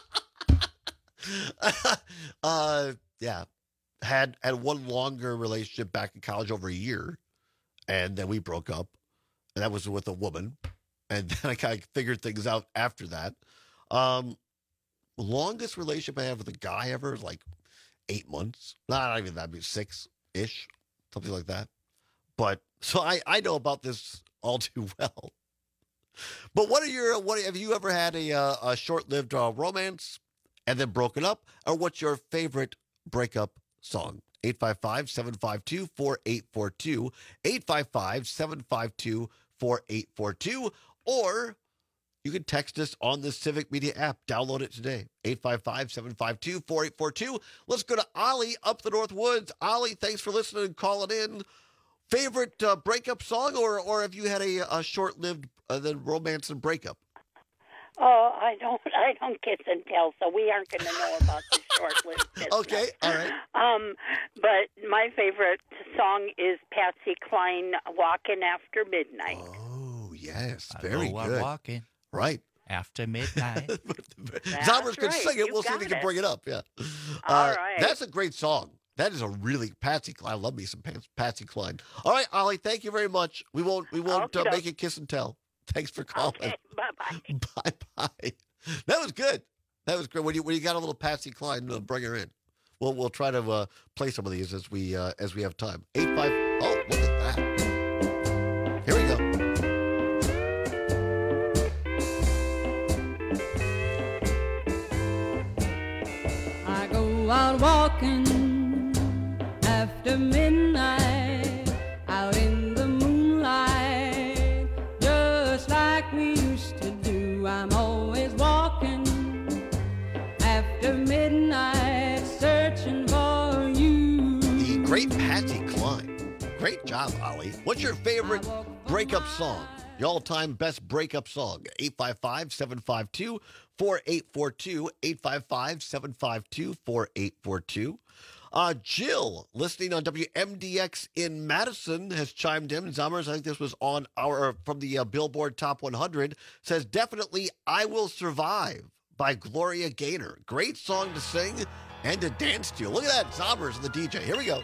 uh, yeah. Had had one longer relationship back in college over a year, and then we broke up, and that was with a woman, and then I kind of figured things out after that. Um, longest relationship I have with a guy ever is like eight months. Not even that, maybe six-ish, something like that. But so I, I know about this all too well. But what are your what have you ever had a uh, a short-lived uh, romance and then broken up, or what's your favorite breakup song? eight five five, seven five two, four eight four two, eight five five, seven five two, four eight four two, or you can text us on the Civic Media app. Download it today. eight five five, seven five two, four eight four two. Let's go to Ollie up the North Woods. Ollie, thanks for listening and calling in. Favorite uh, breakup song, or or have you had a, a short-lived uh, then romance and breakup? Oh, I don't, I don't kiss and tell, so we aren't going to know about the short-lived business. Okay, all right. Um, but my favorite song is Patsy Cline, "Walking After Midnight." Oh, yes, very I good. Walking right after midnight. Zombers could right. sing it. You We'll see if got he can it. bring it up. Yeah. All Uh, right. That's a great song. That is a really Patsy Cline. I love me some Pat- Patsy Cline. All right, Ollie, thank you very much. We won't we won't uh, Okey-doke. make it kiss and tell. Thanks for calling. Okay, bye-bye. Bye-bye. That was good. That was great. When you when you got a little Patsy Cline, uh, bring her in. We'll we'll try to uh, play some of these as we uh, as we have time. Eight five. Oh, look at that. Here we go. I go out walking after midnight, out in the moonlight, just like we used to do. I'm always walking after midnight, searching for you. The great Patsy Cline. Great job, Ollie. What's your favorite breakup song? Your all-time best breakup song? eight five five, seven five two, four eight four two, eight five five, seven five two, four eight four two. Uh, Jill, listening on W M D X in Madison, has chimed in. Zombers, I think this was on our from the uh, Billboard Top one hundred, says, definitely I Will Survive by Gloria Gaynor. Great song to sing and to dance to. Look at that, Zombers and the D J. Here we go.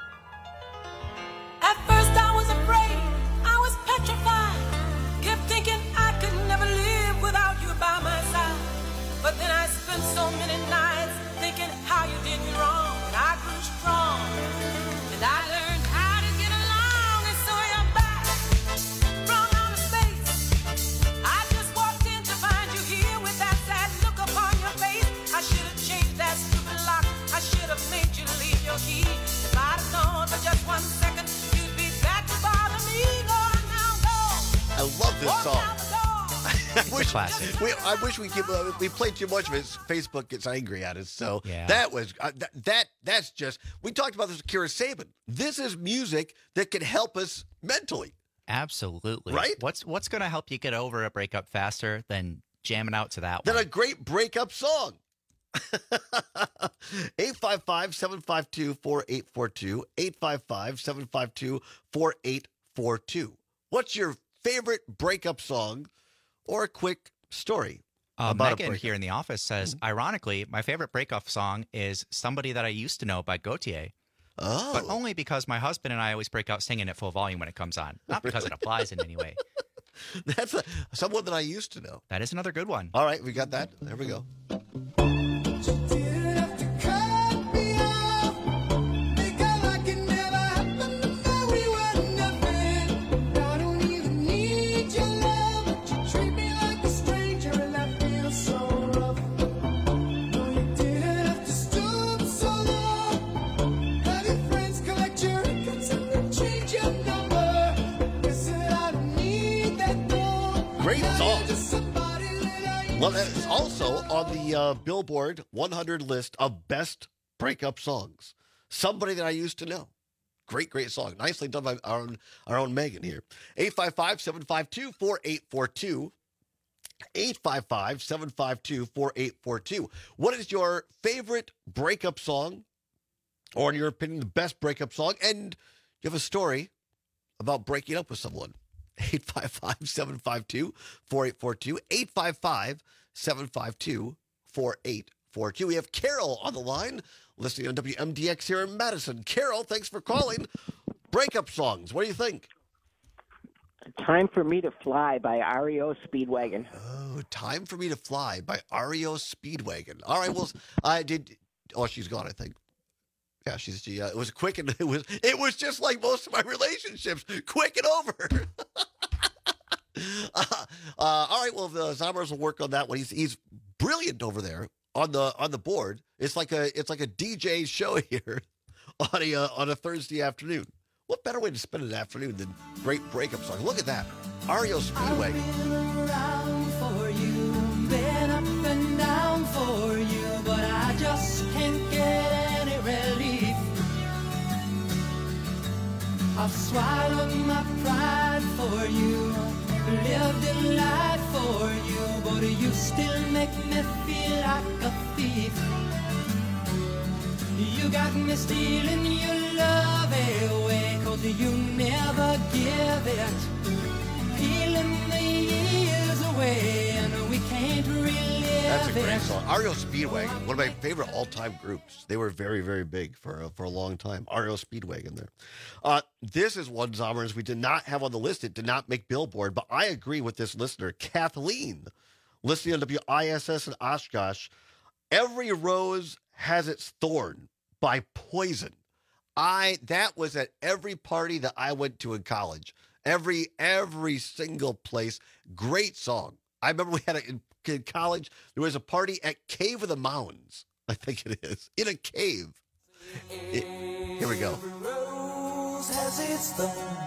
At first I was afraid, I was petrified, kept thinking I could never live without you by my side. But then I spent so many nights thinking how you did me wrong, and I grew strong, and I learned how to get along, and so you're back from outer space. I just walked in to find you here with that sad look upon your face. I should have changed that stupid lock, I should have made you leave your key. If I'd have known for just one second, you'd be back to bother me. Lord, now go. I love this song. I wish, classic. we, I wish we could. Uh, we played too much of it. Facebook gets angry at us. So Yeah. that was uh, that, that. That's just. We talked about this with Kira Sabin. This is music that can help us mentally. Absolutely. Right? What's what's going to help you get over a breakup faster than jamming out to that Then one? a great breakup song. eight five five, seven five two, four eight four two. eight five five, seven five two, four eight four two. What's your favorite breakup song or a quick story? Uh, about a Megan breakup? here in the office says, ironically, my favorite breakup song is Somebody That I Used to Know by Gautier. Oh. But only because my husband and I always break out singing at full volume when it comes on. Not because it applies in any way. That's a, someone that I used to know. That is another good one. All right, we got that. There we go. Great song. Well, that's also on the uh, Billboard one hundred list of best breakup songs. Somebody that I used to know. Great, great song. Nicely done by our own, our own Megan here. eight five five, seven five two, four eight four two. eight five five, seven five two, four eight four two. What is your favorite breakup song? Or in your opinion, the best breakup song? And you have a story about breaking up with someone. eight five five, seven five two, four eight four two. eight five five, seven five two, four eight four two. We have Carol on the line, listening on W M D X here in Madison. Carol, thanks for calling. Breakup songs, what do you think? Time for Me to Fly by R E O Speedwagon. Oh, Time for Me to Fly by R E O Speedwagon. All right, well, I did. Oh, she's gone, I think. Yeah, she's. She, uh, it was quick and it was. It was just like most of my relationships, quick and over. uh, uh, all right, well, the Zombers will work on that one. He's he's brilliant over there on the on the board. It's like a it's like a D J show here on a uh, on a Thursday afternoon. What better way to spend an afternoon than great breakup songs? Look at that, R E O Speedwagon. Been around for you, been up and down for you, but I just can't get any relief. I've swallowed my pride for you, lived in light for you, but you still make me feel like a thief. You got me stealing your love away, 'cause you never give it, peeling the years away, and we can't relive it. That's a great song. R E O Speedwagon, one of my favorite all-time groups. They were very, very big for uh, for a long time. R E O Speedwagon there. Uh, this is one, Zombers, we did not have on the list. It did not make Billboard, but I agree with this listener, Kathleen, listening on W I S S in Oshkosh. Every Rose Has Its Thorn by Poison. I that was at every party that I went to in college. Every every single place. Great song. I remember we had a in, in college. There was a party at Cave of the Mounds. I think it is in a cave. It, here we go. Every rose has its thorn,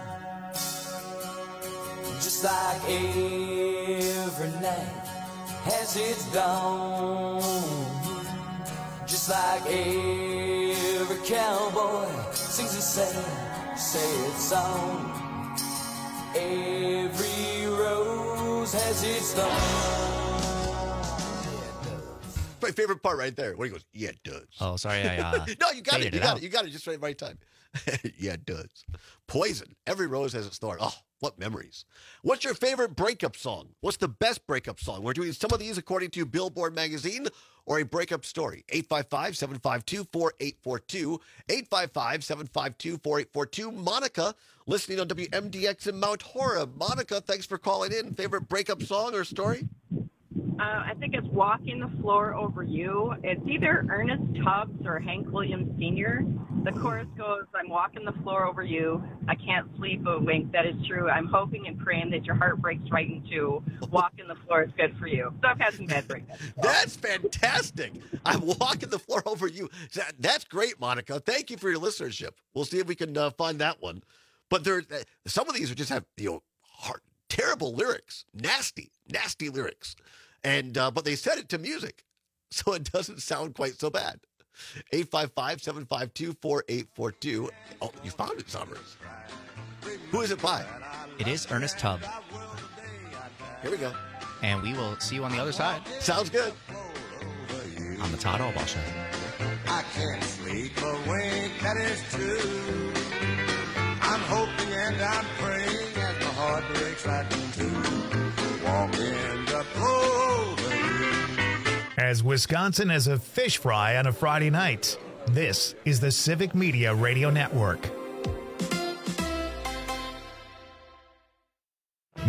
just like every night has its dawn, just like every cowboy sings a sad, sad song. Every rose has its thorn. My favorite part right there. When he goes, yeah, it does. Oh, sorry. I, uh, no, you got it. You it got out. it. You got it just right, right time. Yeah, it does. Poison. Every rose has its thorn. Oh, what memories. What's your favorite breakup song? What's the best breakup song? We're doing some of these according to Billboard magazine or a breakup story. eight five five, seven five two, four eight four two. eight five five, seven five two, four eight four two. Monica, listening on W M D X in Mount Horeb. Monica, thanks for calling in. Favorite breakup song or story? Uh, I think it's Walking the Floor Over You. It's either Ernest Tubbs or Hank Williams Senior The chorus goes, I'm walking the floor over you. I can't sleep a wink. That is true. I'm hoping and praying that your heart breaks right in two. Walking the floor is good for you. So I've had some bad breakups. That's fantastic. I'm walking the floor over you. That- That's great, Monica. Thank you for your listenership. We'll see if we can uh, find that one. But there, uh, some of these are just have you know hard, terrible lyrics, nasty, nasty lyrics. And uh, but they set it to music, so it doesn't sound quite so bad. eight five five, seven five two, four eight four two. Oh, you found it, Summers. Who is it by? It is Ernest Tubb. Here we go. And we will see you on the other side. Sounds good. On the Todd Allball Show. I can't sleep a wink, that is true. I'm hoping and I'm praying as my heart breaks right in two. Walking the floor. As Wisconsin as a fish fry on a Friday night, this is the Civic Media Radio Network.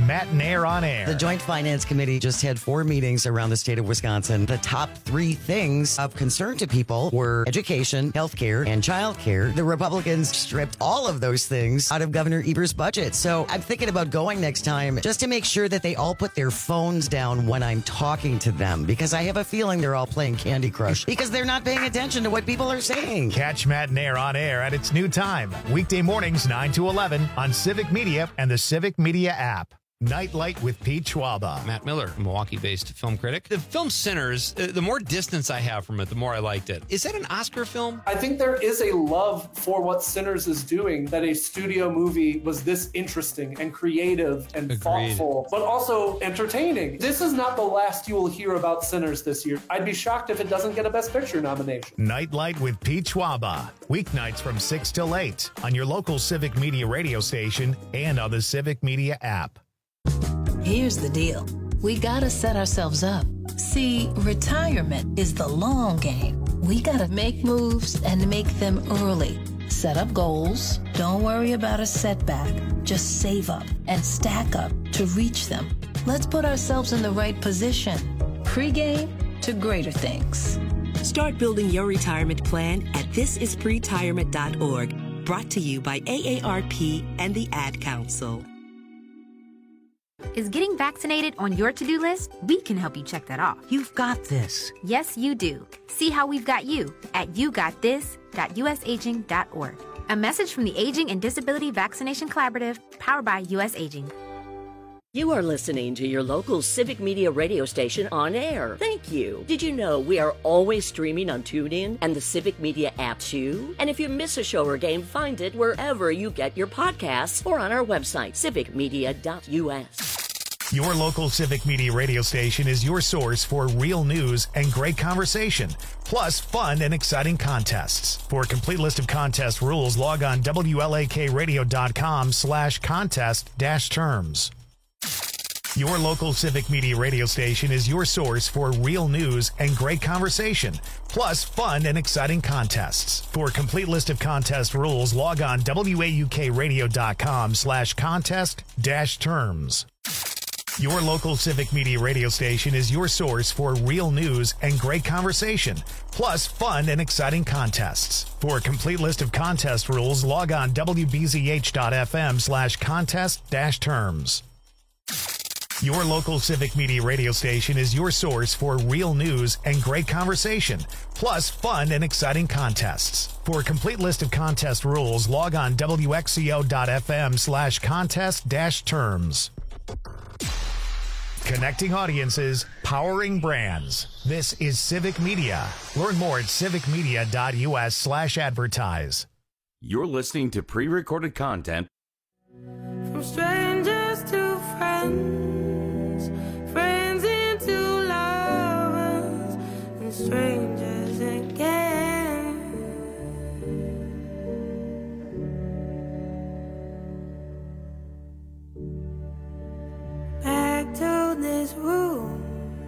Matt Nair on Air. The Joint Finance Committee just had four meetings around the state of Wisconsin. The top three things of concern to people were education, health care, and child care. The Republicans stripped all of those things out of Governor Eber's budget. So I'm thinking about going next time just to make sure that they all put their phones down when I'm talking to them, because I have a feeling they're all playing Candy Crush because they're not paying attention to what people are saying. Catch Matt Nair on Air at its new time, weekday mornings nine to eleven on Civic Media and the Civic Media app. Nightlight with Pete Schwaba. Matt Miller, Milwaukee-based film critic. The film Sinners, uh, the more distance I have from it, the more I liked it. Is that an Oscar film? I think there is a love for what Sinners is doing, that a studio movie was this interesting and creative and Agreed. thoughtful, but also entertaining. This is not the last you will hear about Sinners this year. I'd be shocked if it doesn't get a Best Picture nomination. Nightlight with Pete Schwaba. Weeknights from six till eight on your local Civic Media radio station and on the Civic Media app. Here's the deal. We gotta set ourselves up. See, retirement is the long game. We gotta make moves and make them early. Set up goals. Don't worry about a setback. Just save up and stack up to reach them. Let's put ourselves in the right position. Pre-game to greater things. Start building your retirement plan at this is pretirement dot org. Brought to you by A A R P and the Ad Council. Is getting vaccinated on your to-do list? We can help you check that off. You've got this. Yes, you do. See how we've got you at you got this dot u s aging dot org. A message from the Aging and Disability Vaccination Collaborative, powered by U S Aging. You are listening to your local Civic Media radio station on air. Thank you. Did you know we are always streaming on TuneIn and the Civic Media app too? And if you miss a show or game, find it wherever you get your podcasts or on our website, civic media dot u s. Your local Civic Media radio station is your source for real news and great conversation, plus fun and exciting contests. For a complete list of contest rules, log on W L A K radio dot com slash contest dash terms. Your local Civic Media radio station is your source for real news and great conversation, plus fun and exciting contests. For a complete list of contest rules, log on W A U K radio dot com slash contest dash terms. Your local Civic Media radio station is your source for real news and great conversation, plus fun and exciting contests. For a complete list of contest rules, log on W B Z H dot F M slash contest dash terms. Your local Civic Media radio station is your source for real news and great conversation, plus fun and exciting contests. For a complete list of contest rules, log on W X C O dot F M slash contest dash terms. Connecting audiences, powering brands. This is Civic Media. Learn more at civic media dot u s slash advertise. You're listening to pre-recorded content. From strangers to friends, friends into lovers, and strangers again. Back to this room,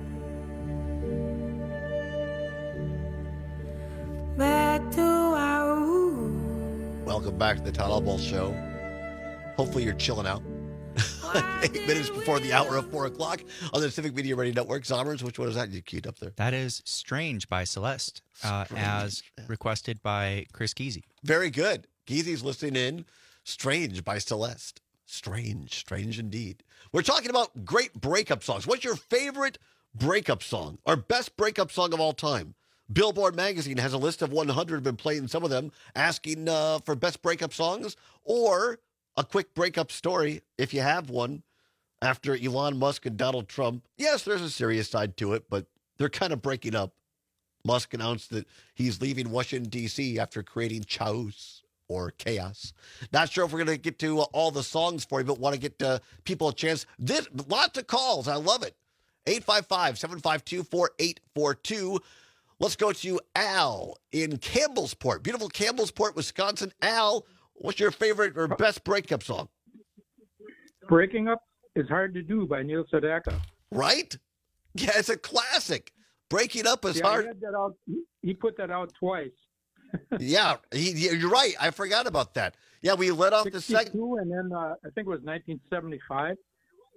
back to our room. Welcome back to the Todd Albaugh Show. Hopefully you're chilling out. Eight minutes before the hour of four o'clock on the Civic Media Radio Network. Zommers, which one is that you queued up there? That is Strange by Celeste, uh, as requested by Chris Geezy. Very good. Geezy's listening in. Strange by Celeste. Strange, strange indeed. We're talking about great breakup songs. What's your favorite breakup song? Our best breakup song of all time? Billboard magazine has a list of one hundred, been playing some of them, asking uh, for best breakup songs or a quick breakup story, if you have one, after Elon Musk and Donald Trump. Yes, there's a serious side to it, but they're kind of breaking up. Musk announced that he's leaving Washington, D C after creating chaos or chaos. Not sure if we're going to get to uh, all the songs for you, but want to get uh, people a chance. This, lots of calls. I love it. eight five five, seven five two, four eight four two. Let's go to Al in Campbellsport. Beautiful Campbellsport, Wisconsin. Al, what's your favorite or best breakup song? Breaking Up is Hard to Do by Neil Sedaka. Right? Yeah, it's a classic. Breaking Up is yeah, hard. He, had that out, he put that out twice. yeah, he, you're right. I forgot about that. Yeah, we let off the second. And then uh, I think it was nineteen seventy-five.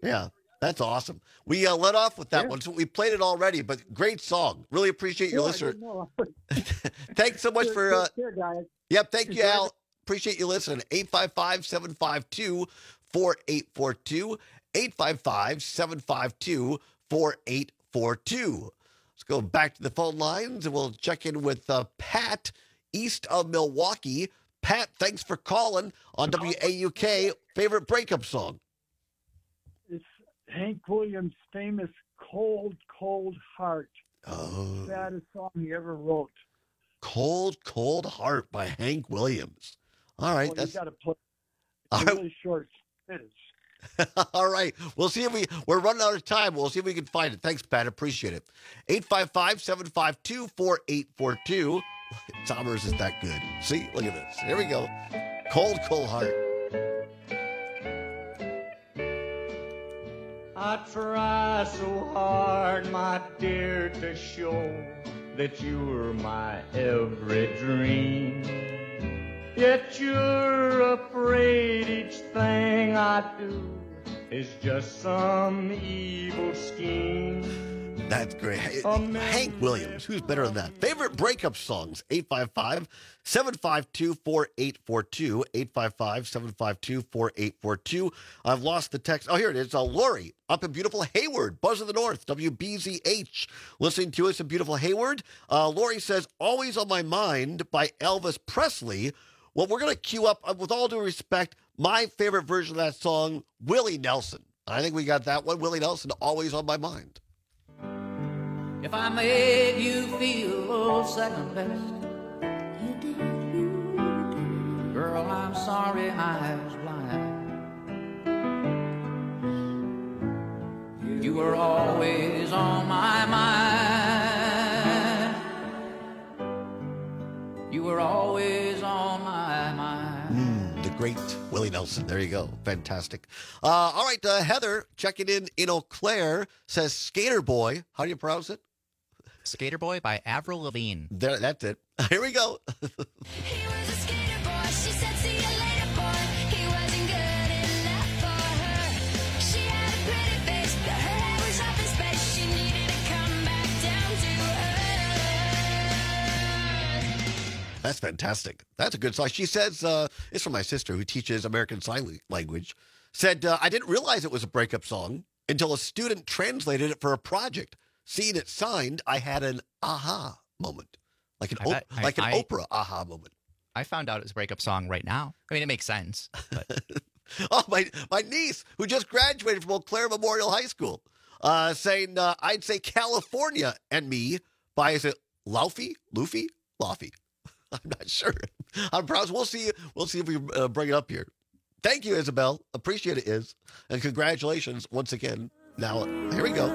Yeah, that's awesome. We uh, let off with that Yeah. one, so we played it already, but great song. Really appreciate your Yeah, I listener. didn't know. Thanks so much for. Uh, Take care, guys. yep, thank you, Enjoy Al. Appreciate you listening. eight five five, seven five two, four eight four two. eight five five, seven five two, four eight four two. Let's go back to the phone lines, and we'll check in with uh, Pat, east of Milwaukee. Pat, thanks for calling on W A U K. Favorite breakup song? It's Hank Williams' famous "Cold, Cold Heart." Oh. Saddest song he ever wrote. Cold, Cold Heart by Hank Williams. All right. Oh, that's you got to play. All It's a right. really short finish. All right. We'll see if we, we're running out of time. We'll see if we can find it. Thanks, Pat. Appreciate it. eight five five, seven five two, four eight four two. Somers is that good. See, look at this. Here we go. Cold, Cold Heart. I try so hard, my dear, to show that you're my every dream. Yet you're afraid each thing I do is just some evil scheme. That's great. Hank Williams. Who's better than that? Favorite breakup songs? eight five five, seven five two, four eight four two. eight five five, seven five two, four eight four two. I've lost the text. Oh, here it is. Uh, Lori up in beautiful Hayward, Buzz of the North, W B Z H. Listening to us in beautiful Hayward. Uh, Lori says, Always on My Mind by Elvis Presley. Well, we're going to queue up, uh, with all due respect, my favorite version of that song, Willie Nelson. I think we got that one. Willie Nelson, Always on My Mind. If I made you feel second best, you did, you did. Girl, I'm sorry I was blind. You were always on my mind. You were always on my mind. Mm, the great Willie Nelson. There you go. Fantastic. Uh, all right, uh, Heather, checking in in Eau Claire, says Skater Boy. How do you pronounce it? Skater Boy by Avril Lavigne. There, that's it. Here we go. That's fantastic. That's a good song. She says, uh, it's from my sister who teaches American Sign Language, said, uh, I didn't realize it was a breakup song until a student translated it for a project. Seeing it signed, I had an aha moment. Like an, I op- bet- I- like an I- Oprah aha moment. I found out it was a breakup song right now. I mean, it makes sense. But Oh, my, my niece, who just graduated from Eau Claire Memorial High School, uh, saying, uh, I'd say California and Me by, is it Laufey? Luffy? Laufey. I'm not sure. I'm proud. We'll see. We'll see if we uh, bring it up here. Thank you, Isabel. Appreciate it, Iz. And congratulations once again. Now, here we go.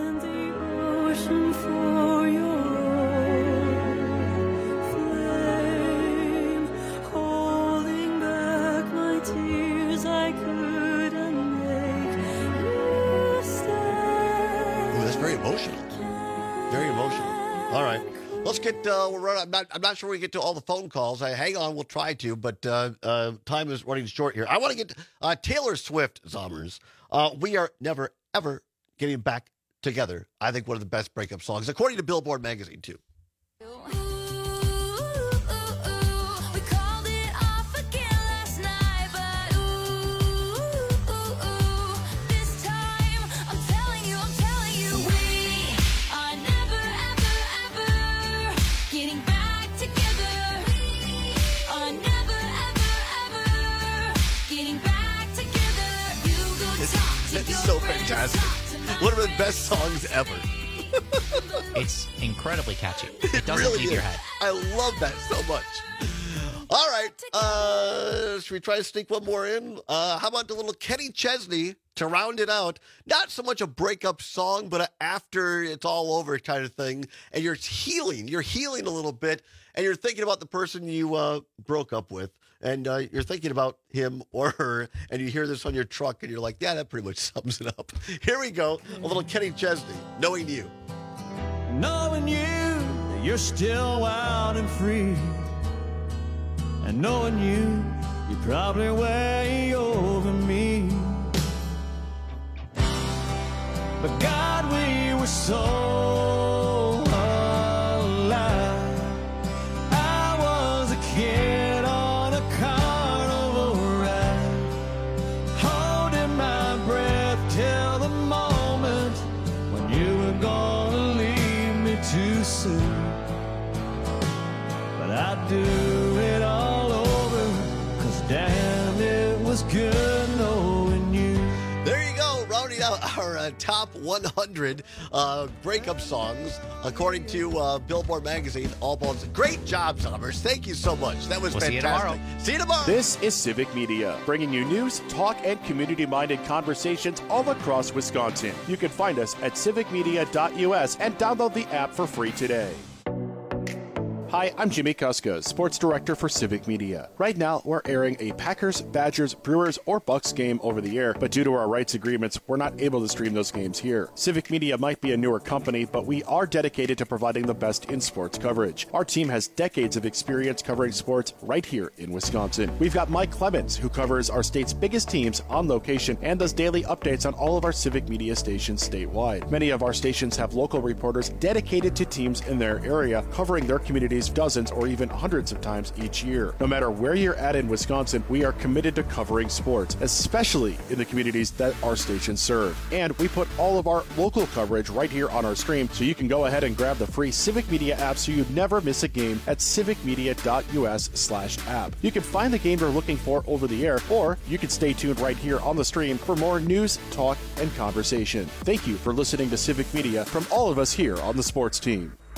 Ooh, that's very emotional. Very emotional. All right. Let's get, uh, we're running, I'm not, I'm not sure we get to all the phone calls. I, hang on, we'll try to, but uh, uh, time is running short here. I want to get uh, Taylor Swift, Zommers. Uh, we are never, ever getting back together. I think one of the best breakup songs, according to Billboard magazine, too. It's so fantastic. One of the best songs ever. it's incredibly catchy. It doesn't really leave is. your head. I love that so much. All right. Uh, should we try to sneak one more in? Uh, how about the little Kenny Chesney to round it out? Not so much a breakup song, but a after it's all over kind of thing. And you're healing. You're healing a little bit. And you're thinking about the person you uh, broke up with. And uh, you're thinking about him or her. And you hear this on your truck. And you're like, yeah, that pretty much sums it up. Here we go. A little Kenny Chesney, Knowing You. Knowing you, that you're still wild and free. And knowing you, you're probably way over me. but God, we were so alive. I was a kid on a carnival ride, holding my breath till the moment when you were gonna leave me too soon. But I'd do it all over, 'cause damn, it was good knowing you. There you go, rounding out our uh, top one hundred uh, breakup songs according to uh, Billboard Magazine. All balls. Great job, Summers. Thank you so much. That was We'll see you fantastic. tomorrow. See you tomorrow. This is Civic Media, bringing you news, talk, and community-minded conversations all across Wisconsin. You can find us at civic media dot U S and download the app for free today. Hi, I'm Jimmy Kuska, Sports Director for Civic Media. Right now, we're airing a Packers, Badgers, Brewers, or Bucks game over the air, but due to our rights agreements, we're not able to stream those games here. Civic Media might be a newer company, but we are dedicated to providing the best in sports coverage. Our team has decades of experience covering sports right here in Wisconsin. We've got Mike Clemens, who covers our state's biggest teams on location and does daily updates on all of our Civic Media stations statewide. Many of our stations have local reporters dedicated to teams in their area, covering their communities dozens or even hundreds of times each year. No matter where you're at in Wisconsin, we are committed to covering sports, especially in the communities that our stations serve. And we put all of our local coverage right here on our stream, so you can go ahead and grab the free Civic Media app so you never miss a game at civic media dot U S slash app. You can find the game you're looking for over the air, or you can stay tuned right here on the stream for more news, talk, and conversation. Thank you for listening to Civic Media from all of us here on the sports team.